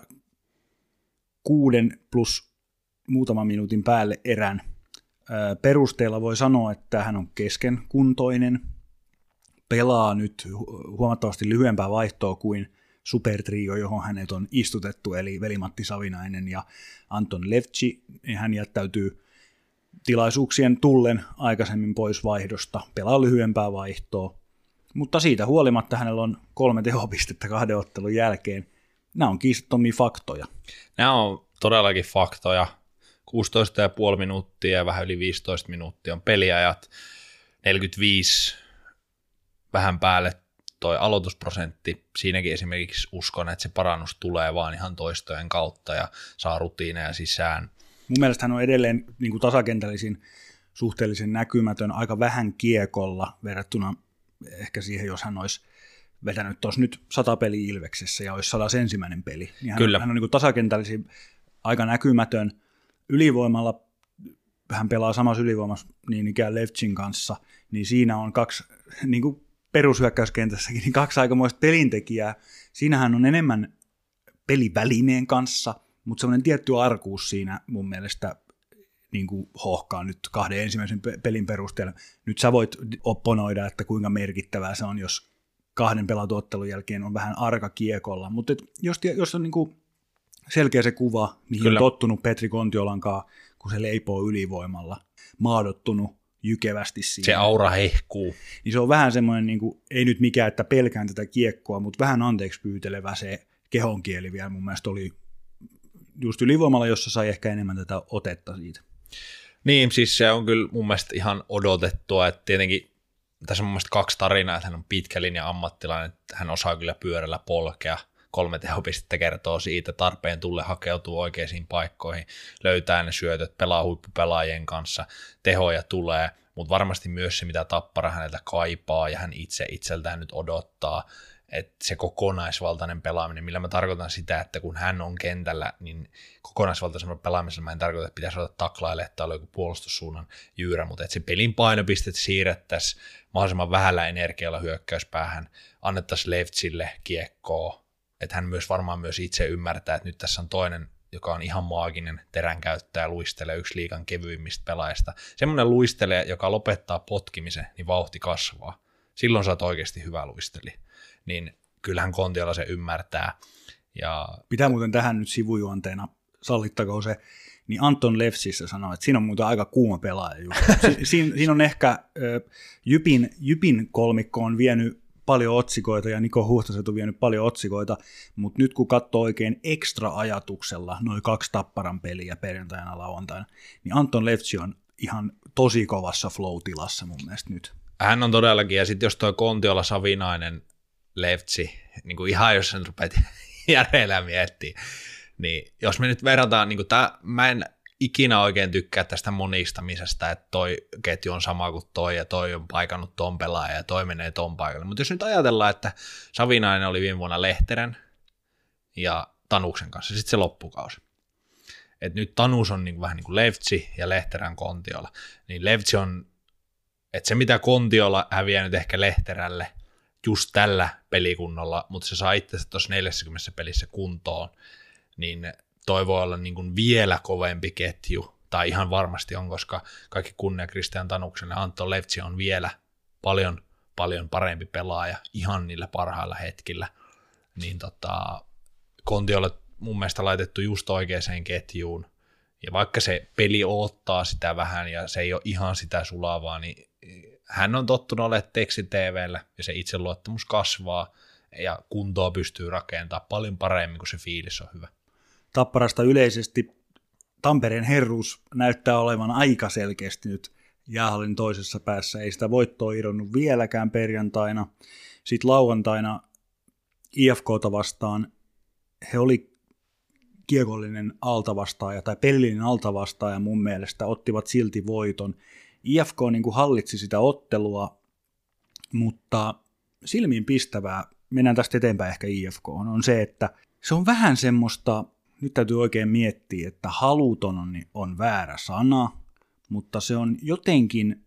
6 plus muutaman minuutin päälle erän perusteella voi sanoa, että hän on keskenkuntoinen, pelaa nyt huomattavasti lyhyempää vaihtoa kuin supertrio, johon hänet on istutettu, eli Veli-Matti Savinainen ja Anton Levci. Hän jättäytyy tilaisuuksien tullen aikaisemmin pois vaihdosta, pelaa lyhyempää vaihtoa, mutta siitä huolimatta hänellä on 3 tehopistettä 2 ottelun jälkeen. Nämä on kiistattomia faktoja. Nämä on todellakin faktoja. 16,5 minuuttia ja vähän yli 15 minuuttia on peliajat, 45 vähän päälle toi aloitusprosentti. Siinäkin esimerkiksi uskon, että se parannus tulee vaan ihan toistojen kautta ja saa rutiineja sisään. Mun mielestä hän on edelleen niin kuin tasakentällisin suhteellisen näkymätön, aika vähän kiekolla verrattuna ehkä siihen, jos hän olisi vetänyt tuossa nyt 100 peliä Ilveksessä ja olisi 101. peli. Niin hän on niin kuin tasakentällisin, aika näkymätön. Ylivoimalla hän pelaa samassa ylivoimassa niin ikään Levcin kanssa, niin siinä on 2 niin kuin perushyökkäyskentässäkin, niin 2 aikamoista pelintekijää. Siinähän on enemmän pelivälineen kanssa, mutta semmoinen tietty arkuus siinä mun mielestä niin kuin hohkaa nyt 2 ensimmäisen pelin perusteella. Nyt sä voit opponoida, että kuinka merkittävää se on, jos 2 pelatuottelun jälkeen on vähän arka kiekolla, mutta jos on niin kuin selkeä se kuva, mihin on tottunut Petri Kontiolankaan, kun se leipoo ylivoimalla, maadottunut jykevästi siinä. Se aura hehkuu. Niin se on vähän semmoinen, niin kuin, ei nyt mikään, että pelkään tätä kiekkoa, mutta vähän anteeksi pyytelevä se kehonkieli vielä mun mielestä oli just ylivoimalla, jossa sai ehkä enemmän tätä otetta siitä. Niin, siis se on kyllä mun mielestä ihan odotettua, että tietenkin tässä on mun mielestä 2 tarinaa, että hän on pitkä linja ammattilainen, että hän osaa kyllä pyörällä polkea, 3 tehopistettä kertoo siitä, tarpeen tulle hakeutuu oikeisiin paikkoihin, löytää ne syötöt, pelaa huippupelaajien kanssa, tehoja tulee, mutta varmasti myös se, mitä Tappara häneltä kaipaa ja hän itseltään nyt odottaa, että se kokonaisvaltainen pelaaminen, millä mä tarkoitan sitä, että kun hän on kentällä, niin kokonaisvaltaisella pelaamisella mä en tarkoita, että pitäisi olla taklaille, että oli joku puolustussuunnan jyyrä, mutta että se pelin painopistet siirrettäisiin mahdollisimman vähällä energialla hyökkäyspäähän, annettaisiin Leftsille kiekkoa, että hän myös varmaan myös itse ymmärtää, että nyt tässä on toinen, joka on ihan maaginen teränkäyttäjä, luistelee, yksi liigan kevyimmistä pelaajista. Semmoinen luistelee, joka lopettaa potkimisen, niin vauhti kasvaa. Silloin sä oot oikeasti hyvä luistelija. Niin kyllähän Kontiola se ymmärtää. Ja pitää muuten tähän nyt sivujuonteena, sallittakoon se, niin Anton Leftsissä sanoi, että siinä on muuten aika kuuma pelaaja. Siinä on ehkä Jypin kolmikko on vienyt paljon otsikoita ja Niko Huhtaset on vienyt paljon otsikoita, mutta nyt kun katsoo oikein ekstra ajatuksella noin 2 Tapparan peliä perjantaina lauantaina, niin Anton Lefzi on ihan tosi kovassa flow-tilassa mun mielestä nyt. Hän on todellakin, ja sitten jos toi Kontiola, Savinainen, Lefzi, niin kuin ihan jos sen rupeat järjellä miettimään, niin jos me nyt verrataan, niin mä en ikinä oikein tykkää tästä monistamisesta, että toi ketju on sama kuin toi, ja toi on paikannut ton pelaaja, ja toi menee ton paikalle. Mutta jos nyt ajatellaan, että Savinainen oli viime vuonna Lehterän ja Tanuksen kanssa, sitten se loppukausi. Et nyt Tanus on niin vähän niin kuin Lefzi ja Lehterän Kontiola. Niin Lefzi on, että se mitä Kontiola häviää nyt ehkä Lehterälle just tällä pelikunnalla, mutta se saa itse tuossa 40 pelissä kuntoon, niin toi voi olla niin kuin vielä kovempi ketju, tai ihan varmasti on, koska kaikki kunnia Kristian Tanuksen ja Anton Lefzi on vielä paljon parempi pelaaja ihan niillä parhailla hetkillä, niin Kontiolle mun mielestä laitettu just oikeaan ketjuun, ja vaikka se peli odottaa sitä vähän, ja se ei ole ihan sitä sulavaa, niin hän on tottunut olemaan teksti-TV:llä, ja se itseluottamus kasvaa, ja kuntoa pystyy rakentamaan paljon paremmin, kun se fiilis on hyvä. Tapparasta yleisesti Tampereen herruus näyttää olevan aika selkeästi nyt jäähallin toisessa päässä. Ei sitä voittoa irronnut vieläkään perjantaina. Sitten lauantaina IFK:ta vastaan he oli kiekollinen altavastaaja tai pelillinen altavastaaja mun mielestä, ottivat silti voiton. IFK niin kuin hallitsi sitä ottelua, mutta silmiin pistävää, mennään tästä eteenpäin ehkä IFK, on se, että se on vähän semmoista, nyt täytyy oikein miettiä, että haluton on väärä sana, mutta se on jotenkin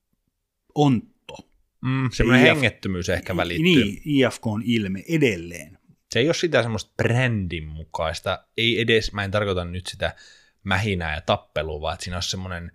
ontto. Semmoinen hengettömyys ehkä välittyy. Niin, IFK on ilme edelleen. Se ei ole sitä semmoista brändin mukaista, ei edes, mä en tarkoita nyt sitä mähinää ja tappelua, vaan että siinä on semmoinen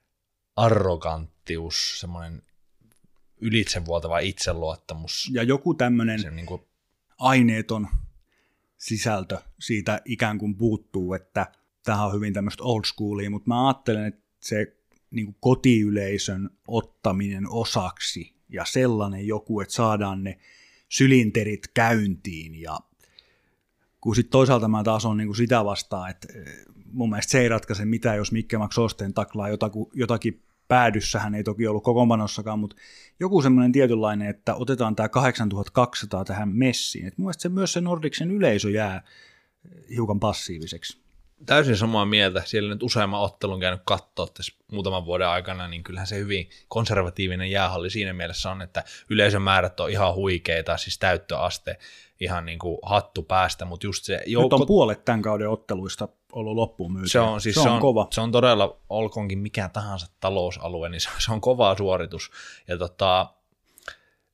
arroganttius, semmoinen ylitsevuotava itseluottamus. Ja joku tämmöinen aineeton sisältö siitä ikään kuin puuttuu, että tämähän on hyvin tämmöistä old schoolia, mutta mä ajattelen, että se niin kuin kotiyleisön ottaminen osaksi ja sellainen joku, että saadaan ne sylinterit käyntiin ja kun sitten toisaalta mä taas on niin kuin sitä vastaan, että mun mielestä se ei ratkaise mitään, jos Mikke Max Osten taklaa jotakin päädyssähän ei toki ollut kokoonpanossakaan, mutta joku semmoinen tietynlainen, että otetaan tämä 8200 tähän messiin. Et mun mielestä myös se Nordicsen yleisö jää hiukan passiiviseksi. Täysin samaa mieltä. Siellä nyt useamman ottelun käynyt katsoa tässä muutaman vuoden aikana, niin kyllähän se hyvin konservatiivinen jäähalli siinä mielessä on, että yleisömäärät on ihan huikeita, siis täyttöaste ihan niin kuin hattu päästä, mutta just se joukko... Nyt on puolet tämän kauden otteluista ollut loppuun myytyä. Se on kova. Se on todella, olkoonkin mikä tahansa talousalue, niin se on kova suoritus. Ja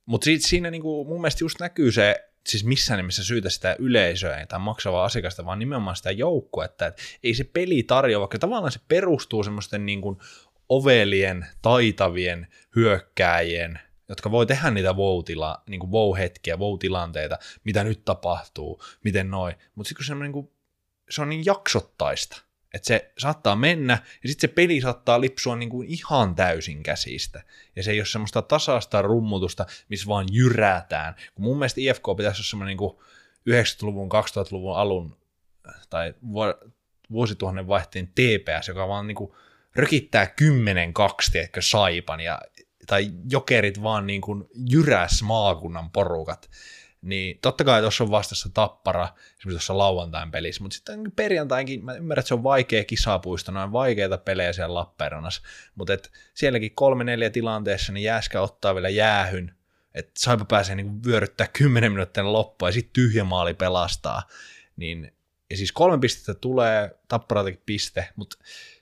Mutta siinä niinku, mun mielestä just näkyy se, siis missään nimessä syytä sitä yleisöä tai maksavaa asiakasta, vaan nimenomaan sitä joukkuetta, että ei se peli tarjoa, vaikka tavallaan se perustuu semmoisten niinku ovelien, taitavien hyökkääjien, jotka voi tehdä niitä niinku wow-hetkiä, wow-tilanteita, mitä nyt tapahtuu, miten noin, mutta sitten kun niinku, se on niin jaksottaista, että se saattaa mennä, ja sitten se peli saattaa lipsua niinku ihan täysin käsistä, ja se ei ole semmoista tasaista rummutusta, missä vaan jyrätään, kun mun mielestä IFK pitäisi olla semmoinen niinku 90-luvun, 2000-luvun alun, tai vuosituhannen vaihteen TPS, joka vaan niinku rökittää 10-2, tiedätkö, Saipan, tai Jokerit vaan niin kuin jyräs maakunnan porukat, niin totta kai tuossa on vastassa Tappara, esimerkiksi tuossa lauantain pelissä, mutta sitten perjantainkin, mä ymmärrän, että se on vaikea kisapuisto, noin vaikeita pelejä siellä Lappeenrannassa, mutta sielläkin 3-4 tilanteessa, niin Jääskä ottaa vielä jäähyn, että Saipa pääsee niin kuin vyöryttää 10 minuuttia loppua, ja sitten tyhjä maali pelastaa, niin, ja siis 3 pistettä tulee, Tapparaltakin piste, mutta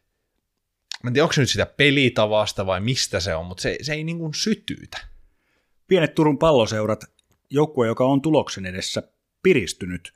mä en tiedä, onko se nyt sitä pelitavasta vai mistä se on, mutta se ei niin kuin sytyytä. Pienet Turun Palloseurat, joukkue, joka on tuloksen edessä piristynyt.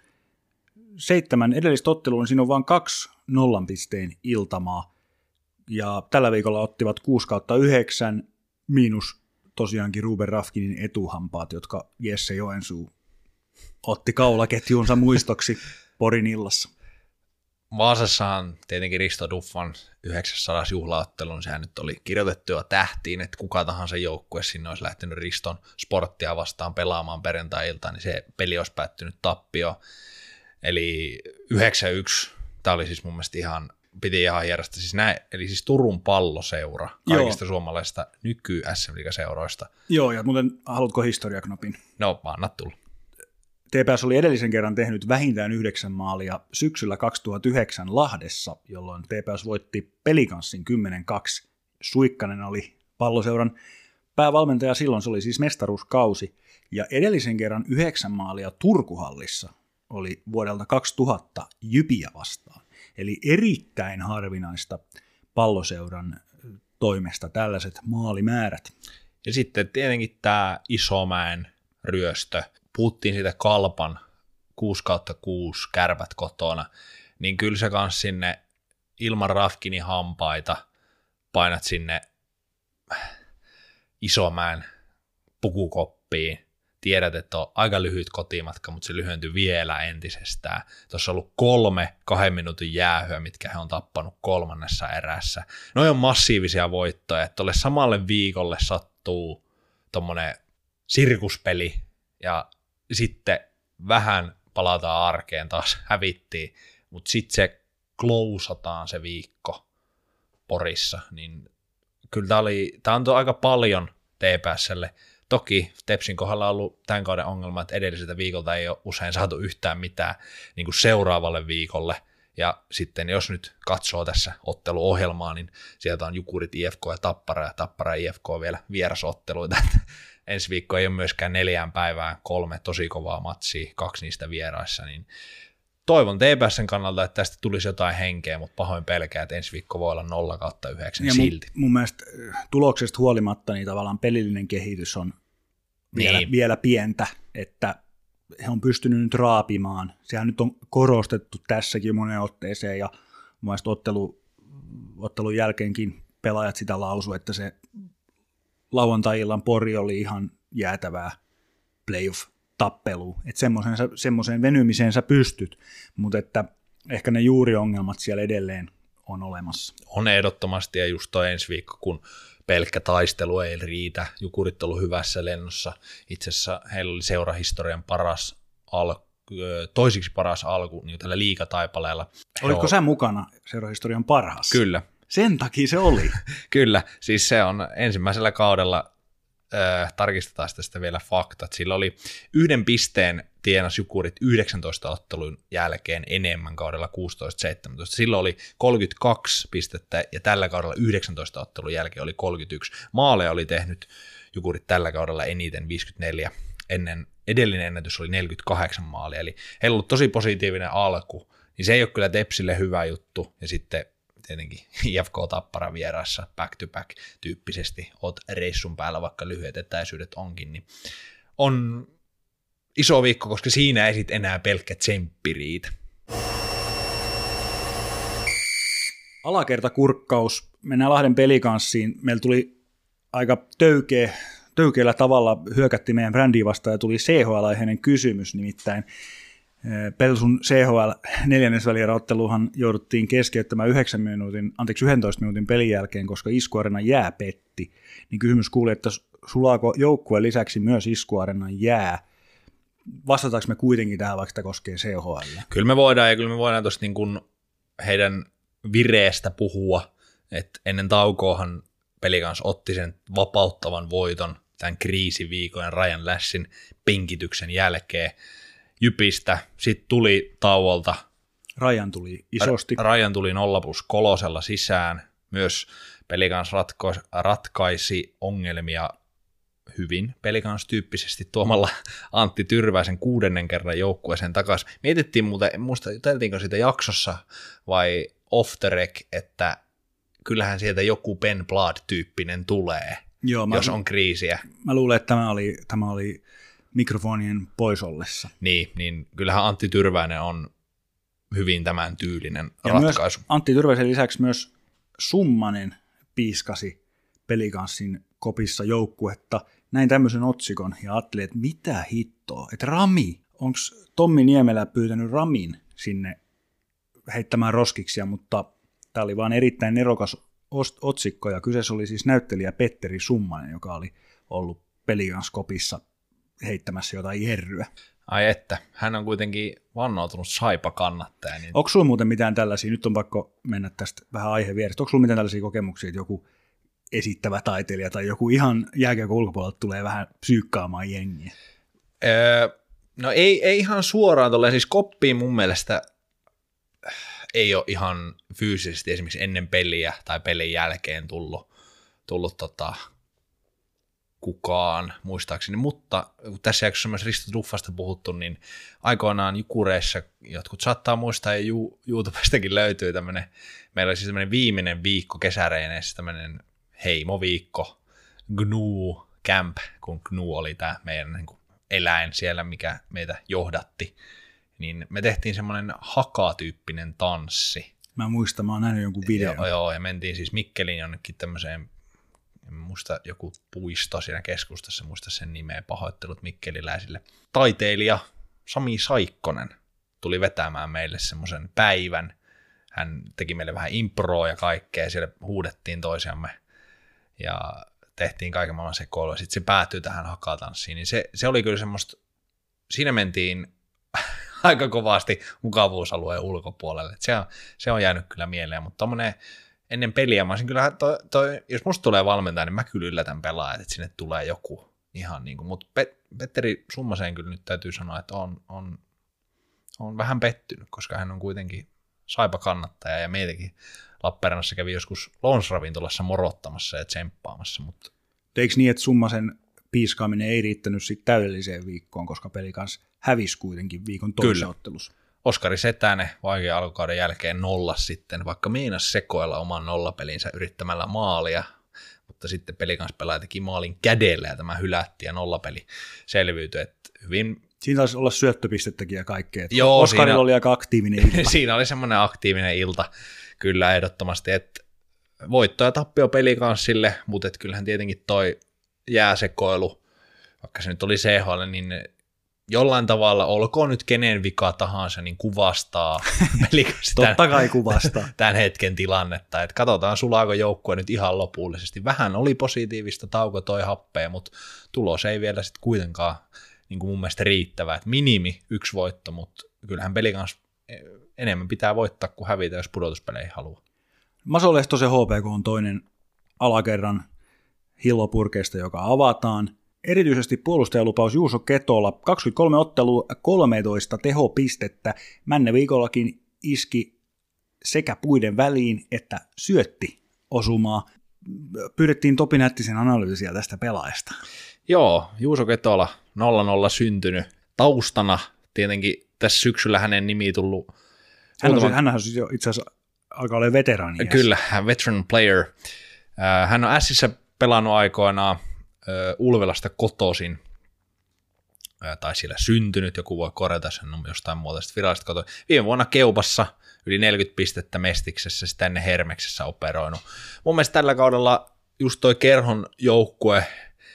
7 edellistä ottelua, siinä on vain 2 0 pisteen iltamaa. Ja tällä viikolla ottivat 6/9 miinus tosiaankin Ruben Rafkinin etuhampaat, jotka Jesse Joensuu otti kaulaketjuunsa muistoksi Porin illassa. Vaasassahan tietenkin Risto Duffan 900 juhlaottelun, sehän nyt oli kirjoitettu jo tähtiin, että kuka tahansa joukkue sinne olisi lähtenyt Riston Sporttia vastaan pelaamaan perjantai-iltaan, niin se peli olisi päättynyt tappio. Eli 9-1, tämä oli siis mun mielestä piti ihan hierosta, eli siis Turun Palloseura kaikista suomalaisista nyky-SM-liigaseuroista. Joo, ja muuten haluatko historiaknopin? No, anna tulla. TPS oli edellisen kerran tehnyt vähintään 9 maalia syksyllä 2009 Lahdessa, jolloin TPS voitti Pelikanssin 10-2. Suikkanen oli Palloseuran päävalmentaja silloin, se oli siis mestaruuskausi. Ja edellisen kerran 9 maalia Turkuhallissa oli vuodelta 2000 Jypiä vastaan. Eli erittäin harvinaista Palloseuran toimesta tällaiset maalimäärät. Ja sitten tietenkin tämä Isomäen ryöstö. Puhuttiin siitä Kalpan 6/6 Kärpät kotona, niin kyllä sä kans sinne ilman Rafkinin hampaita painat sinne Isomäen pukukoppiin. Tiedät, että on aika lyhyt kotimatka, mutta se lyhentyi vielä entisestään. Tuossa on ollut 3 2 minuutin jäähyä, mitkä he on tappanut 3. erässä. Noi on massiivisia voittoja, että tuolle samalle viikolle sattuu tommonen sirkuspeli, ja sitten vähän palataan arkeen, taas hävittiin, mutta sitten se klousataan se viikko Porissa, niin kyllä tämä on aika paljon TPS:lle. Toki Tepsin kohdalla on ollut tämän kauden ongelma, että edelliseltä viikolta ei ole usein saatu yhtään mitään niin kuin seuraavalle viikolle, ja sitten jos nyt katsoo tässä otteluohjelmaa, niin sieltä on Jukurit, IFK ja Tappara IFK vielä vierasotteluita. Ensi viikko ei ole myöskään 4 päivään 3 tosi kovaa matsia, 2 niistä vieraissa, niin toivon TPS:n kannalta, että tästä tulisi jotain henkeä, mutta pahoin pelkää, että ensi viikko voi olla 0/9 silti. Mun mielestä tuloksesta huolimatta niin tavallaan pelillinen kehitys on vielä pientä, että he on pystynyt nyt raapimaan. Sehän nyt on korostettu tässäkin moneen otteeseen, ja mun mielestä ottelun jälkeenkin pelaajat sitä lausu, että se lauantai-illan Pori oli ihan jäätävää playoff-tappelua, että semmoiseen venymiseen sä pystyt, mutta että ehkä ne juuriongelmat siellä edelleen on olemassa. On ehdottomasti, ja just toi ensi viikko, kun pelkkä taistelu ei riitä, Jukurit on ollut hyvässä lennossa, itse asiassa heillä oli seurahistorian toisiksi paras alku niin tällä liigataipaleella. Oliko sä mukana seurahistorian parhaassa? Kyllä. Sen takia se oli. Kyllä, siis se on ensimmäisellä kaudella, tarkistetaan sitä vielä faktat, sillä oli 1 pisteen tienas Jukurit 19 ottelun jälkeen enemmän kaudella 16-17. Silloin oli 32 pistettä ja tällä kaudella 19 ottelun jälkeen oli 31. Maaleja oli tehnyt Jukurit tällä kaudella eniten 54. Edellinen ennätys oli 48 maalia, eli heillä on ollut tosi positiivinen alku, niin se ei ole kyllä Tepsille hyvä juttu, ja sitten tietenkin IFK Tappara vieraassa back-to-back tyyppisesti, oot reissun päällä, vaikka lyhyet etäisyydet onkin, niin on iso viikko, koska siinä ei sitten enää pelkkä tsemppi riitä. Alakertakurkkaus. Mennään Lahden Pelikanssiin. Meillä tuli aika töykeällä tavalla hyökättiin meidän brändiin vastaan ja tuli CHL-aiheinen kysymys, nimittäin Pelsun CHL neljännesvälierä-otteluhan jouduttiin keskeyttämään 11 minuutin pelin jälkeen, koska Iskuarenan jää petti. Niin kysymys kuuli, että sulaako joukkueen lisäksi myös Iskuarenan jää? Vastataanko me kuitenkin tähän, vaikka sitä koskee CHL? Kyllä me voidaan tuosta niin kuin heidän vireestä puhua, että ennen taukoahan Pelikans otti sen vapauttavan voiton tämän kriisiviikon ja Ryan Lassin penkityksen jälkeen Jypistä. Sitten tuli tauolta. Ryan tuli isosti. Ryan tuli 0+3 sisään. Myös Pelikans ratkaisi ongelmia hyvin Pelikans-tyyppisesti tuomalla Antti Tyrväisen 6. kerran joukkueeseen takaisin. Mietittiin muuten, muista juteltiinko siitä jaksossa vai off the rec, että kyllähän sieltä joku Ben Blood-tyyppinen tulee, jos on kriisiä. Mä luulen, että tämä oli mikrofonien pois ollessa. Niin kyllähän Antti Tyrväinen on hyvin tämän tyylinen ja ratkaisu. Antti Tyrväisen lisäksi myös Summanen piiskasi Pelikanssin kopissa joukkuetta. Näin tämmöisen otsikon ja ajattelin, että mitä hittoa, että Rami, onko Tommi Niemelä pyytänyt Ramin sinne heittämään roskiksia, mutta tämä oli vaan erittäin nerokas otsikko, ja kyseessä oli siis näyttelijä Petteri Summanen, joka oli ollut Pelikans-kopissa heittämässä jotain jerryä. Ai että, hän on kuitenkin vannoutunut Saipa-kannattaja. Niin... Onko sulla muuten mitään tällaisia, nyt on pakko mennä tästä vähän aihevierestä, onko sulla mitään tällaisia kokemuksia, että joku esittävä taiteilija tai joku ihan jääkiekon ulkopuolelta tulee vähän psyykkaamaan jengiä? No ei ihan suoraan tolleen, siis koppiin mun mielestä ei ole ihan fyysisesti esimerkiksi ennen peliä tai pelin jälkeen tullut kukaan muistaakseni, mutta kun tässä jaksossa myös Risto Duffasta puhuttu, niin aikoinaan Jukureissa, jotkut saattaa muistaa ja YouTubestakin löytyy tämmöinen, meillä oli siis tämmöinen viimeinen viikko kesäreineissä tämmöinen heimoviikko, Gnu Camp, kun Gnu oli tämä meidän niin kuin eläin siellä, mikä meitä johdatti, niin me tehtiin semmoinen haka-tyyppinen tanssi. Mä muistan, mä oon nähnyt jonkun videon. Joo, ja mentiin siis Mikkeliin jonnekin tämmöiseen, en muista, joku puisto siinä keskustassa, muista sen nimeä, pahoittelut mikkeliläisille. Taiteilija Sami Saikkonen tuli vetämään meille semmoisen päivän. Hän teki meille vähän improa ja kaikkea, siellä huudettiin toisiamme ja tehtiin kaiken maailman sekoilua. Sitten se päätyi tähän hakatanssiin, niin se oli kyllä semmoista, siinä mentiin aika kovasti mukavuusalueen ulkopuolelle. Se on jäänyt kyllä mieleen, mutta tommoinen ennen peliä, mä olisin kyllä, jos musta tulee valmentaja, niin mä kyllä yllätän pelaajat, että sinne tulee joku ihan niin kuin, mutta Petteri Summaseen kyllä nyt täytyy sanoa, että on vähän pettynyt, koska hän on kuitenkin Saipa-kannattaja ja meitäkin Lappeenrannassa kävi joskus Lounge-ravintolassa morottamassa ja tsemppaamassa. Mutta... Eikö niin, että Summasen piiskaaminen ei riittänyt sit täydelliseen viikkoon, koska Pelikans hävisi kuitenkin viikon toisessa ottelussa? Oskari Setänen vaikean alkukauden jälkeen nollas sitten, vaikka meinasi sekoilla oman nollapelinsä yrittämällä maalia, mutta sitten Pelikans-pelaaja teki maalin kädellä ja tämä hylättiin ja nollapeli selviytyi. Hyvin... Siinä taisi olla syöttöpistettäkin ja kaikkea. Joo, Oskarilla oli aika aktiivinen ilta. Siinä oli semmoinen aktiivinen ilta, kyllä ehdottomasti, että voitto ja tappio Pelikanssille, mutta kyllähän tietenkin toi jääsekoilu, vaikka se nyt oli CHL, niin jollain tavalla, olkoon nyt kenen vika tahansa, niin kuvastaa Totta kai kuvastaa tämän hetken tilannetta. Että katsotaan, sulaako joukkue nyt ihan lopullisesti. Vähän oli positiivista, tauko toi happea, mutta tulos ei vielä sitten kuitenkaan niin kuin mun mielestä riittävä. Että minimi 1 voitto, mutta kyllähän Pelikans enemmän pitää voittaa kuin hävitä, jos pudotuspeleihin haluaa. Maso Lehtosen HPK on toinen alakerran hillopurkeista, joka avataan. Erityisesti puolustajalupaus Juuso Ketola, 23 ottelua, 13 tehopistettä. Männe viikollakin iski sekä puiden väliin että syötti osumaa. Pyydettiin Topi Nättisen analyysiä tästä pelaajasta. Joo, Juuso Ketola 0-0 syntynyt. Taustana tietenkin tässä syksyllä hänen nimi tullut. Hän on siis jo itse asiassa alkaa olla veteraani. Kyllä, veteran player. Hän on Ässissä pelannut aikoinaan Ulvelasta kotoisin, tai siellä syntynyt, joku voi korjata sen jostain muuta virallista kotoa. Viime vuonna Keupassa yli 40 pistettä Mestiksessä, sitä ennen Hermeksessä operoinut. Mun mielestä tällä kaudella just toi Kerhon joukkue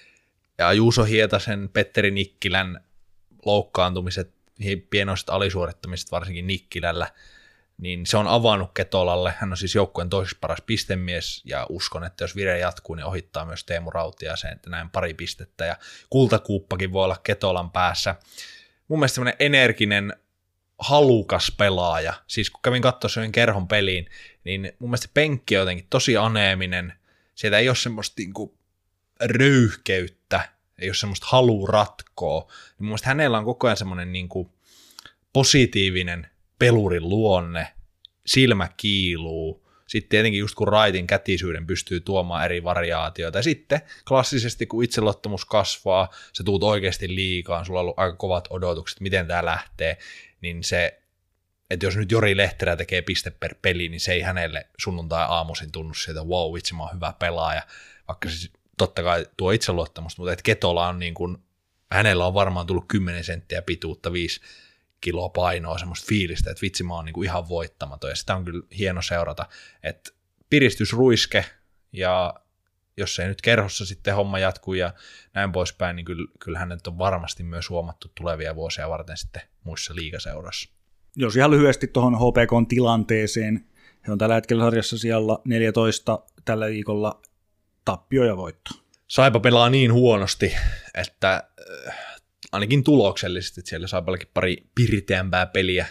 ja Juuso Hietasen, Petteri Nikkilän loukkaantumiset, pienoiset alisuorittamiset varsinkin Nikkilällä, niin se on avannut Ketolalle. Hän on siis joukkueen toiseksi paras pistemies, ja uskon, että jos vire jatkuu, niin ohittaa myös Teemu Rautiaisen, että näin pari pistettä, ja kultakuuppakin voi olla Ketolan päässä. Mun mielestä semmoinen energinen, halukas pelaaja. Siis kun kävin katsoa sen Kerhon peliin, niin mun mielestä penkki on jotenkin tosi aneeminen. Sieltä ei ole semmoista niinku röyhkeyttä, ei ole semmoista halua ratkoa. Niin mun mielestä hänellä on koko ajan semmoinen niinku positiivinen pelurin luonne, silmä kiiluu, sitten tietenkin just kun raitin kätisyyden pystyy tuomaan eri variaatioita, ja sitten klassisesti kun itseluottamus kasvaa, sä tuut oikeasti liigaan, sulla on ollut aika kovat odotukset, miten tää lähtee, niin se, että jos nyt Jori Lehterä tekee piste per peli, niin se ei hänelle sunnuntai-aamuisin tunnu sieltä, wow, vitsi mä oon hyvä pelaaja, vaikka se totta kai tuo itseluottamusta, mutta että Ketola on niin kuin, hänellä on varmaan tullut 10 senttiä pituutta, 5 kiloa painoa, semmoista fiilistä, että vitsi mä oon niinku ihan voittamaton, ja sitä on kyllä hieno seurata, että piristysruiske, ja jos ei nyt Kerhossa sitten homma jatkuu ja näin poispäin, niin kyllä hänet on varmasti myös huomattu tulevia vuosia varten sitten muissa liigaseuroissa. Jos ihan lyhyesti tuohon HPK:n tilanteeseen, he on tällä hetkellä sarjassa siellä 14 tällä viikolla tappio ja voitto. Saipa pelaa niin huonosti, että ainakin tuloksellisesti, että siellä saa paljonkin pari pirteämpää peliä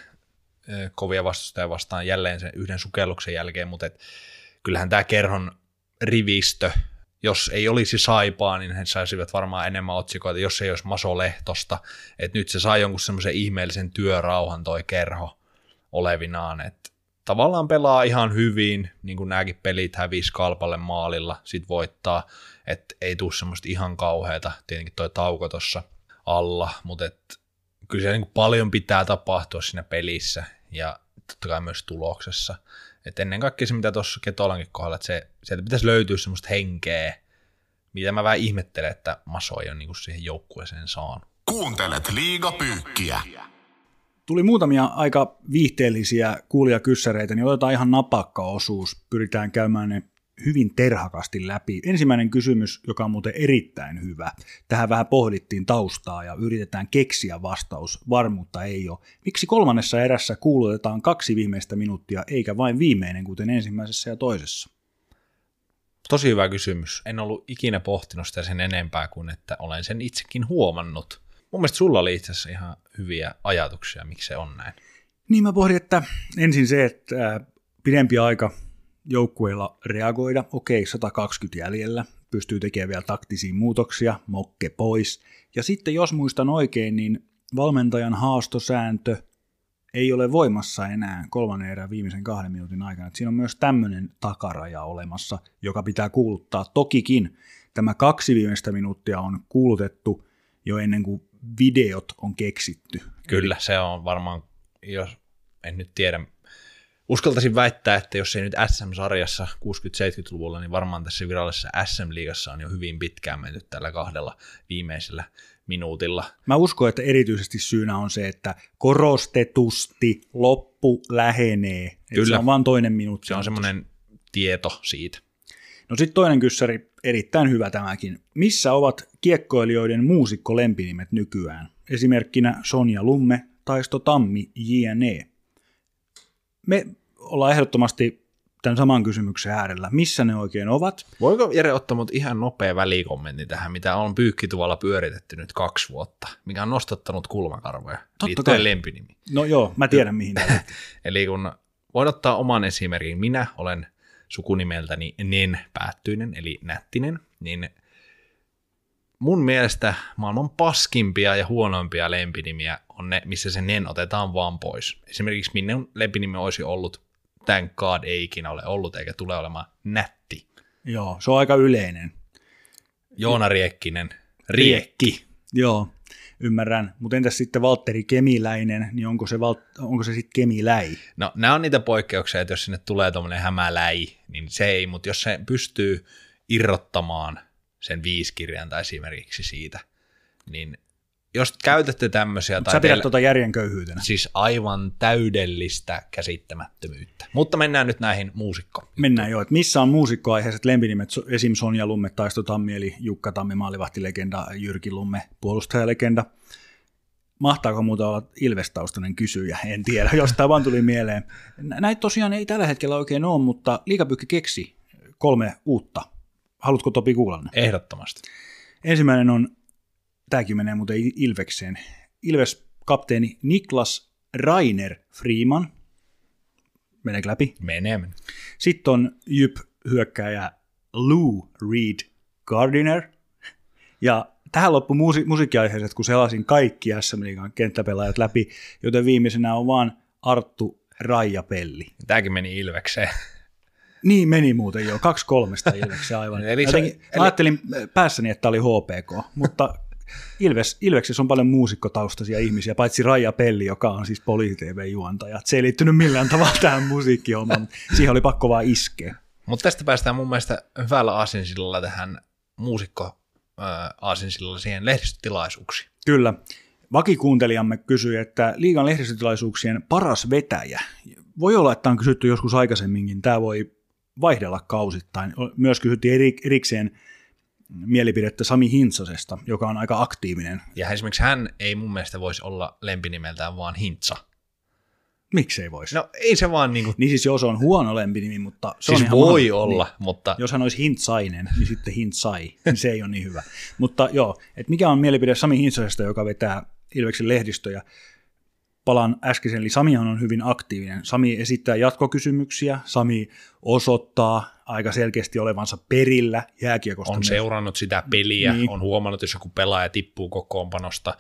kovia vastustajia vastaan jälleen sen yhden sukelluksen jälkeen, mutta kyllähän tämä Kerhon rivistö, jos ei olisi Saipaa, niin he saisivat varmaan enemmän otsikoita, jos ei olisi Maso Lehtosta, että nyt se saa jonkun semmoisen ihmeellisen työrauhan toi Kerho olevinaan, että tavallaan pelaa ihan hyvin, niin kuin nämäkin pelit hävisi Kalpalle maalilla, sit voittaa, että ei tule semmoista ihan kauheata, tietenkin toi tauko tuossa alla, mutta kyllä siellä niin paljon pitää tapahtua siinä pelissä ja totta kai myös tuloksessa. Et ennen kaikkea se, mitä tuossa Ketolankin kohdalla, että sieltä pitäisi löytyä semmoista henkeä, mitä mä vähän ihmettelen, että Maso ei ole niin siihen joukkueeseen saanut. Kuuntelet Liigapyykkiä. Tuli muutamia aika viihteellisiä kuulijakyssäreitä, niin otetaan ihan napakka osuus. Pyritään käymään ne hyvin terhakasti läpi. Ensimmäinen kysymys, joka on muuten erittäin hyvä. Tähän vähän pohdittiin taustaa ja yritetään keksiä vastaus. Varmuutta ei ole. Miksi kolmannessa erässä kuulutetaan 2 viimeistä minuuttia, eikä vain viimeinen, kuten ensimmäisessä ja toisessa? Tosi hyvä kysymys. En ollut ikinä pohtinut sitä sen enempää kuin, että olen sen itsekin huomannut. Mun mielestä sulla oli itse asiassa ihan hyviä ajatuksia, miksi se on näin. Niin mä pohdin, että ensin se, että pidempi aika joukkueilla reagoida, okei, 120 jäljellä, pystyy tekemään vielä taktisia muutoksia, mokke pois. Ja sitten jos muistan oikein, niin valmentajan haastosääntö ei ole voimassa enää kolmannen erän viimeisen 2 minuutin aikana. Että siinä on myös tämmöinen takaraja olemassa, joka pitää kuuluttaa. Tokikin tämä 2 viimeistä minuuttia on kuulutettu jo ennen kuin videot on keksitty. Kyllä, se on varmaan, jos en nyt tiedä, uskaltaisin väittää, että jos ei nyt SM-sarjassa 60-70-luvulla, niin varmaan tässä virallisessa SM-liigassa on jo hyvin pitkään menty tällä 2 viimeisellä minuutilla. Mä uskon, että erityisesti syynä on se, että korostetusti loppu lähenee. Kyllä. Se on vain toinen minuutti. Se on semmoinen tieto siitä. No sitten toinen kyssäri, erittäin hyvä tämäkin. Missä ovat kiekkoilijoiden muusikkolempinimet nykyään? Esimerkkinä Sonja Lumme, Taisto Tammi, jne. Me ollaan ehdottomasti tämän saman kysymyksen äärellä. Missä ne oikein ovat? Voiko Jere ottaa mut ihan nopea välikommentti tähän, mitä on pyykkituvalla pyöritetty nyt 2 vuotta, mikä on nostattanut kulmakarvoja liittyen lempinimi? No joo, mä tiedän mihin tämä. Eli kun voin ottaa oman esimerkin, minä olen sukunimeltäni Nen-päättyinen, eli Nättinen, niin mun mielestä maailman paskimpia ja huonoimpia lempinimiä on ne, missä se Nen otetaan vaan pois. Esimerkiksi minun lempinimi olisi ollut, thank God ei ikinä ole ollut eikä tule olemaan Nätti. Joo, se on aika yleinen. Joona Riekkinen, Riekki. Joo, ymmärrän. Mutta entäs sitten Valtteri Kemiläinen, niin onko se sitten Kemiläi? No nämä on niitä poikkeuksia, että jos sinne tulee tuommoinen hämäläi, niin se ei, mutta jos se pystyy irrottamaan sen 5 kirjainta esimerkiksi siitä, niin jos käytätte tämmöisiä... Sä pidät tuota järjen köyhyytenä. Siis aivan täydellistä käsittämättömyyttä. Mutta mennään nyt näihin muusikkoon. Mennään jo, että missä on muusikkoaiheiset lempinimet, esim. Sonja Lumme, Taisto Tammi, eli Jukka Tammi, maalivahtilegenda, Jyrki Lumme, puolustajalegenda. Mahtaako muuta olla Ilves-taustainen kysyjä? En tiedä, jostain vaan tuli mieleen. Näitä tosiaan ei tällä hetkellä oikein ole, mutta Liigapyykki keksi 3 uutta. Haluatko Topi kuulla ne? Ehdottomasti. Ensimmäinen on, tämäkin menee muuten Ilvekseen, Ilves-kapteeni Niklas Rainer Freeman. Meneekö läpi? Menee. Sitten on Jyp-hyökkääjä Lou Reed Gardiner. Ja tähän loppui musiikkiaiheiset, kun selasin kaikki SM Liigan kenttäpelaajat läpi, joten viimeisenä on vaan Arttu Raijapelli. Tämäkin meni Ilvekseen. Niin meni muuten jo, 2-3 Ilvekseen aivan. Mä ajattelin päässäni, että tämä oli HPK, mutta Ilveksessä on paljon muusikkotaustaisia ihmisiä, paitsi Raija Pelli, joka on siis Poli-TV-juontaja. Se ei liittynyt millään tavalla tähän musiikkihommaan, mutta siihen oli pakko vaan iskeä. Mutta tästä päästään mun mielestä hyvällä aasinsillalla tähän muusikko-aasinsillalla siihen lehdistötilaisuuksiin. Kyllä. Vakikuuntelijamme kysyi, että liigan lehdistötilaisuuksien paras vetäjä. Voi olla, että on kysytty joskus aikaisemminkin. Tämä voi vaihdella kausittain. Myös kysyttiin erikseen mielipidettä Sami Hintsasesta, joka on aika aktiivinen. Ja esimerkiksi hän ei mun mielestä voisi olla lempinimeltään vaan Hintsa. Miksei voisi? No ei se vaan niinku... Niin siis jos on huono lempinimi, mutta... Se siis on voi olla, niin, mutta... Jos hän olisi Hintsainen, niin sitten Hintsai, niin se ei ole niin hyvä. Mutta joo, että mikä on mielipide Sami Hintsasesta, joka vetää Ilveksen lehdistöjä? Palaan äskeisen, eli Samihan on hyvin aktiivinen. Sami esittää jatkokysymyksiä, Sami osoittaa aika selkeästi olevansa perillä jääkiekosta. On seurannut sitä peliä, niin. On huomannut, jos joku pelaaja tippuu kokoonpanosta,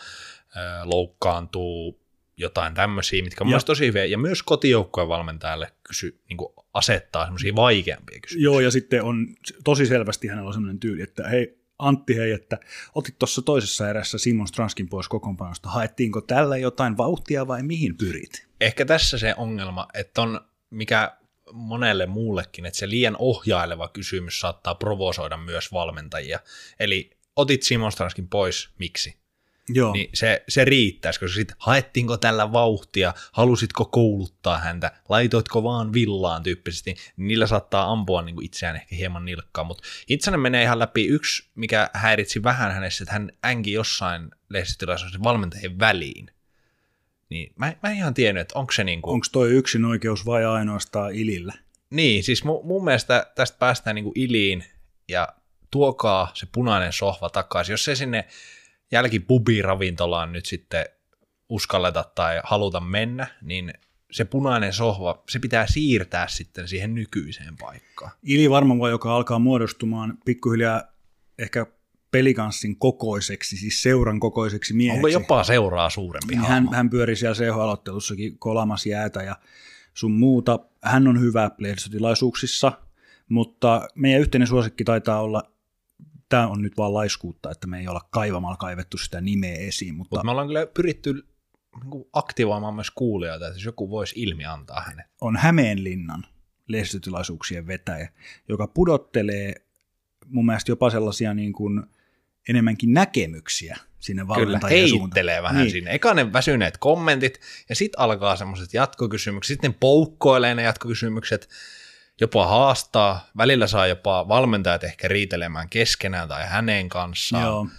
loukkaantuu, jotain tämmöisiä, mitkä on myös tosi hyviä. Ja myös kotijoukkojen valmentajalle niin asettaa semmoisia vaikeampia kysymyksiä. Joo, ja sitten on tosi selvästi hänellä on semmoinen tyyli, että hei, Antti, että otit tuossa toisessa erässä Simon Stranskin pois kokoonpanosta. Haettiinko tällä jotain vauhtia vai mihin pyrit? Ehkä tässä se ongelma, että on mikä monelle muullekin, että se liian ohjaileva kysymys saattaa provosoida myös valmentajia. Eli otit Simon Stranskin pois, miksi? Joo. Niin se riittäisi, koska sitten haettiinko tällä vauhtia, halusitko kouluttaa häntä, laitoitko vaan villaan tyyppisesti, niin niillä saattaa ampua niin kuin itseään ehkä hieman nilkkaan, mutta itseäni menee ihan läpi yksi, mikä häiritsi vähän hänessä, että hän änki jossain lehdistötilaisuudessa valmentajien väliin. Niin mä en ihan tiennyt, että onko se niin kuin... Onko toi yksin oikeus vai ainoastaan Ilillä? Niin, siis mun mielestä tästä päästään niin kuin Iliin ja tuokaa se punainen sohva takaisin, jos se sinne jälkipubiravintolaan nyt sitten uskalleta tai haluta mennä, niin se punainen sohva, se pitää siirtää sitten siihen nykyiseen paikkaan. Ili varmaan, joka alkaa muodostumaan pikkuhiljaa ehkä pelikanssin kokoiseksi, siis seuran kokoiseksi mieheksi. Onko jopa seuraa suurempi hahmo? Hän pyöri siellä CH-aloittelussakin kolamas jäätä ja sun muuta. Hän on hyvä lehdistötilaisuuksissa, mutta meidän yhteinen suosikki taitaa olla, tämä on nyt vaan laiskuutta, että me ei olla kaivamalla kaivettu sitä nimeä esiin. Mutta me ollaan kyllä pyritty aktivoimaan myös kuulijoita, että jos joku voisi ilmi antaa hänet. On Hämeenlinnan lehdistötilaisuuksien vetäjä, joka pudottelee mun mielestä jopa sellaisia niin kuin enemmänkin näkemyksiä sinne valmentajien suuntaan. Heittelee vähän niin sinne. Eka ne väsyneet kommentit, ja sitten alkaa semmoiset jatkokysymykset, sitten ne poukkoilee ne jatkokysymykset, jopa haastaa, välillä saa jopa valmentajat ehkä riitelemään keskenään tai hänen kanssaan.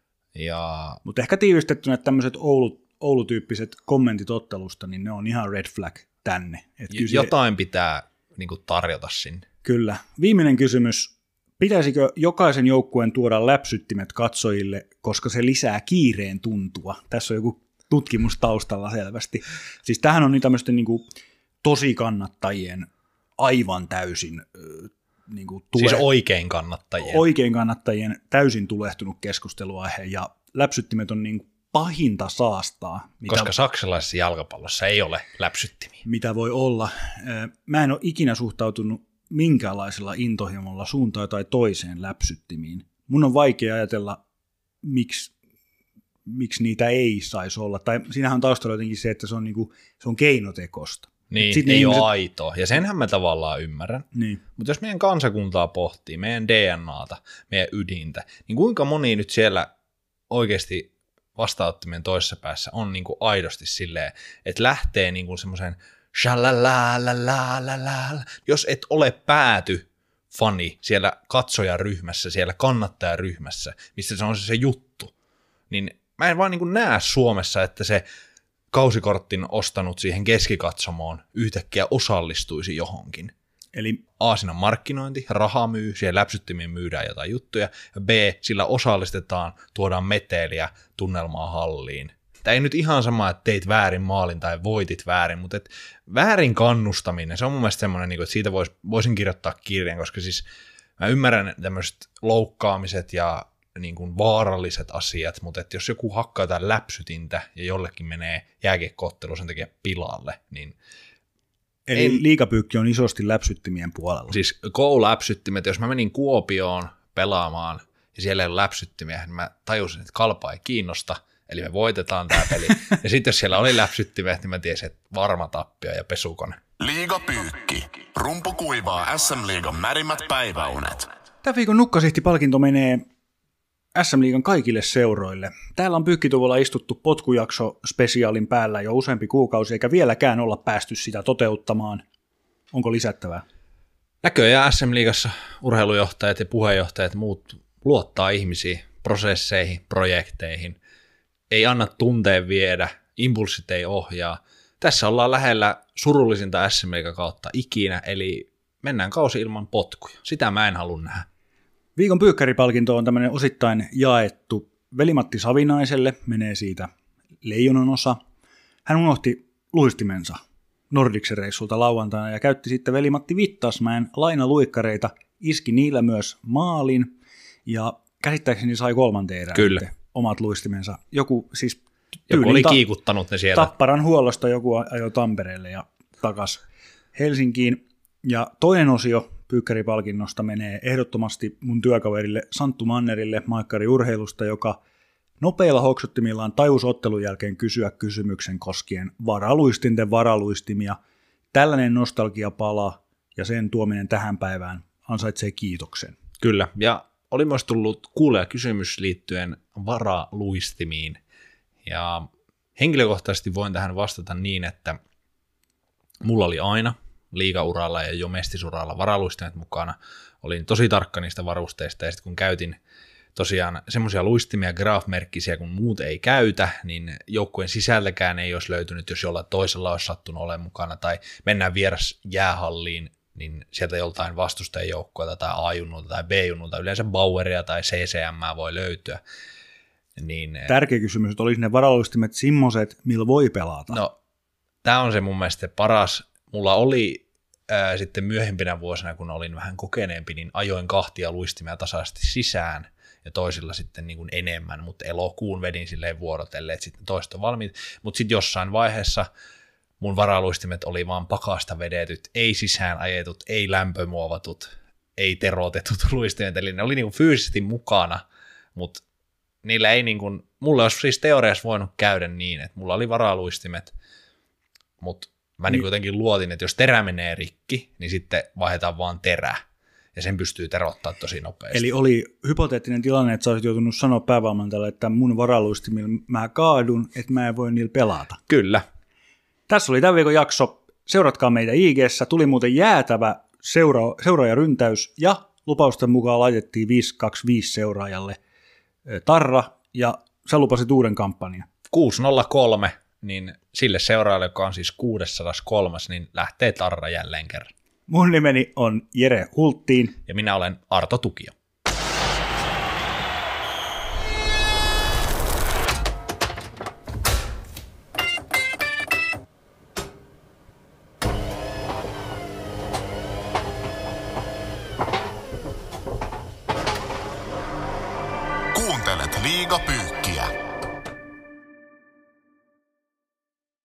Joo. Mutta ehkä tiivistettynä, että tämmöiset Oulu-tyyppiset kommentit ottelusta, niin ne on ihan red flag tänne. Jotain pitää niin kuin tarjota sinne. Kyllä. Viimeinen kysymys. Pitäisikö jokaisen joukkueen tuoda läpsyttimet katsojille, koska se lisää kiireen tuntua? Tässä on joku tutkimus taustalla selvästi. Siis tämähän on niin tämmöisten niin kuin tosi kannattajien aivan täysin niin kuin siis oikein kannattajien täysin tulehtunut keskusteluaihe, ja läpsyttimet on niin kuin pahinta saastaa. Koska saksalaisessa jalkapallossa ei ole läpsyttimiä. Mitä voi olla. Mä en ole ikinä suhtautunut minkäänlaisella intohimolla suuntaan tai toiseen läpsyttimiin. Mun on vaikea ajatella, miksi miksi niitä ei saisi olla. Tai siinähän on taustalla jotenkin se, että se on keinotekosta. Niin, ei ole aitoa. Ja senhän mä tavallaan ymmärrän. Niin. Mutta jos meidän kansakuntaa pohtii, meidän DNAta, meidän ydintä, niin kuinka moni nyt siellä oikeasti vastaanottimien toisessa päässä on niin kuin aidosti silleen, että lähtee niin kuin semmoisen shalalalalalalalala. Jos et ole fani siellä katsojaryhmässä, siellä kannattajaryhmässä, missä se on se juttu, niin mä en vaan niin kuin näe Suomessa, että se kausikorttin ostanut siihen keskikatsomoon yhtäkkiä osallistuisi johonkin. Eli A, siinä on markkinointi, raha myy, siellä läpsyttimiin myydään jotain juttuja, ja B, sillä osallistetaan, tuodaan meteliä tunnelmaa halliin. Tämä ei nyt ihan sama, että teit väärin maalin tai voitit väärin, mutta väärin kannustaminen, se on mun mielestä semmoinen, että siitä voisin kirjoittaa kirjan, koska siis mä ymmärrän tämmöiset loukkaamiset ja niin kuin vaaralliset asiat, mutta että jos joku hakkaa jotain läpsytintä ja jollekin menee jääkiekko-ottelu sen takia pilalle, niin eli liigapyykki on isosti läpsyttimien puolella. Siis go-läpsyttimet, jos mä menin Kuopioon pelaamaan ja siellä ei ole läpsyttimiä, niin mä tajusin, että kalpa ei kiinnosta, eli me voitetaan tää peli. Ja sitten jos siellä oli läpsyttimet, niin mä tiesin, että varma tappio ja pesukone. Liigapyykki. Rumpu kuivaa SM-liigan märimmät päiväunet. Tämän viikon Nukkasihti-palkinto menee SM-liigan kaikille seuroille. Täällä on Pyykkituvolla istuttu potkujakso-spesiaalin päällä jo useampi kuukausi, eikä vieläkään olla päästy sitä toteuttamaan. Onko lisättävää? Näköjään SM-liigassa urheilujohtajat ja puheenjohtajat muut luottaa ihmisiin, prosesseihin, projekteihin. Ei anna tunteen viedä, impulssit ei ohjaa. Tässä ollaan lähellä surullisinta SM-liigan kautta ikinä, eli mennään kausi ilman potkuja. Sitä mä en halua nähdä. Viikon pyykkäripalkinto on tämmöinen osittain jaettu Veli-Matti Savinaiselle, menee siitä leijonan osa. Hän unohti luistimensa Nordicsen reissulta lauantaina ja käytti sitten Veli-Matti Vittasmäen lainaluikkareita, iski niillä myös maalin ja käsittääkseni sai 3. erään omat luistimensa. Joku oli kiikuttanut ne sieltä. Tapparan huollosta joku ajoi Tampereelle ja takas Helsinkiin. Ja toinen osio pyykkäripalkinnosta menee ehdottomasti mun työkaverille Santtu Mannerille Maikkari Urheilusta, joka nopeilla hoksuttimillaan tajusi ottelun jälkeen kysyä kysymyksen koskien varaluistinten varaluistimia. Tällainen nostalgiapala ja sen tuominen tähän päivään ansaitsee kiitoksen. Kyllä, ja oli myös tullut kuulija kysymys liittyen varaluistimiin. Ja henkilökohtaisesti voin tähän vastata niin, että mulla oli aina liigauralla ja jo mestisuralla varaluistimet mukana. Olin tosi tarkka niistä varusteista, ja sitten kun käytin tosiaan semmoisia luistimia, Graf-merkkisiä, kun muut ei käytä, niin joukkueen sisältäkään ei olisi löytynyt, jos jollain toisella olisi sattunut olemaan mukana, tai mennään vieras jäähalliin, niin sieltä joltain vastustajajoukkueelta tai A-junnulta tai B-junnulta, yleensä Baueria tai CCM voi löytyä. Niin, tärkeä kysymys, että olisi ne varaluistimet semmoiset, millä voi pelata? No, tämä on se mun mielestä paras. Mulla oli sitten myöhempinä vuosina, kun olin vähän kokeneempi, niin ajoin 2 luistimia tasaisesti sisään ja toisilla sitten niin kuin enemmän, mutta elokuun vedin silleen vuorotellen, että sitten toiset on valmiit. Mutta sitten jossain vaiheessa mun varaluistimet oli vaan pakasta vedetyt, ei sisään ajetut, ei lämpömuovatut, ei terotetut luistimet, eli ne oli niin kuin fyysisesti mukana, mutta niillä ei niin kuin, mulla olisi siis teoriassa voinut käydä niin, että mulla oli varaluistimet, mutta mä niin jotenkin luotin, että jos terä menee rikki, niin sitten vaihdetaan vaan terä, ja sen pystyy terottaa tosi nopeasti. Eli oli hypoteettinen tilanne, että sä olisit joutunut sanoa päävalmentajalle, että mun varaluistimilla mä kaadun, että mä en voi niillä pelata. Kyllä. Tässä oli tämän viikon jakso. Seuratkaa meitä IG:ssä. Tuli muuten jäätävä seuraajaryntäys, ja lupausten mukaan laitettiin 525 seuraajalle tarra, ja sä lupasit uuden kampanjan. 603. Niin sille seuraajalle, joka on siis 603, niin lähtee tarra jälleen kerran. Mun nimeni on Jere Hulttiin. Ja minä olen Arto Tukio. Kuuntelet Liigapyykkiä.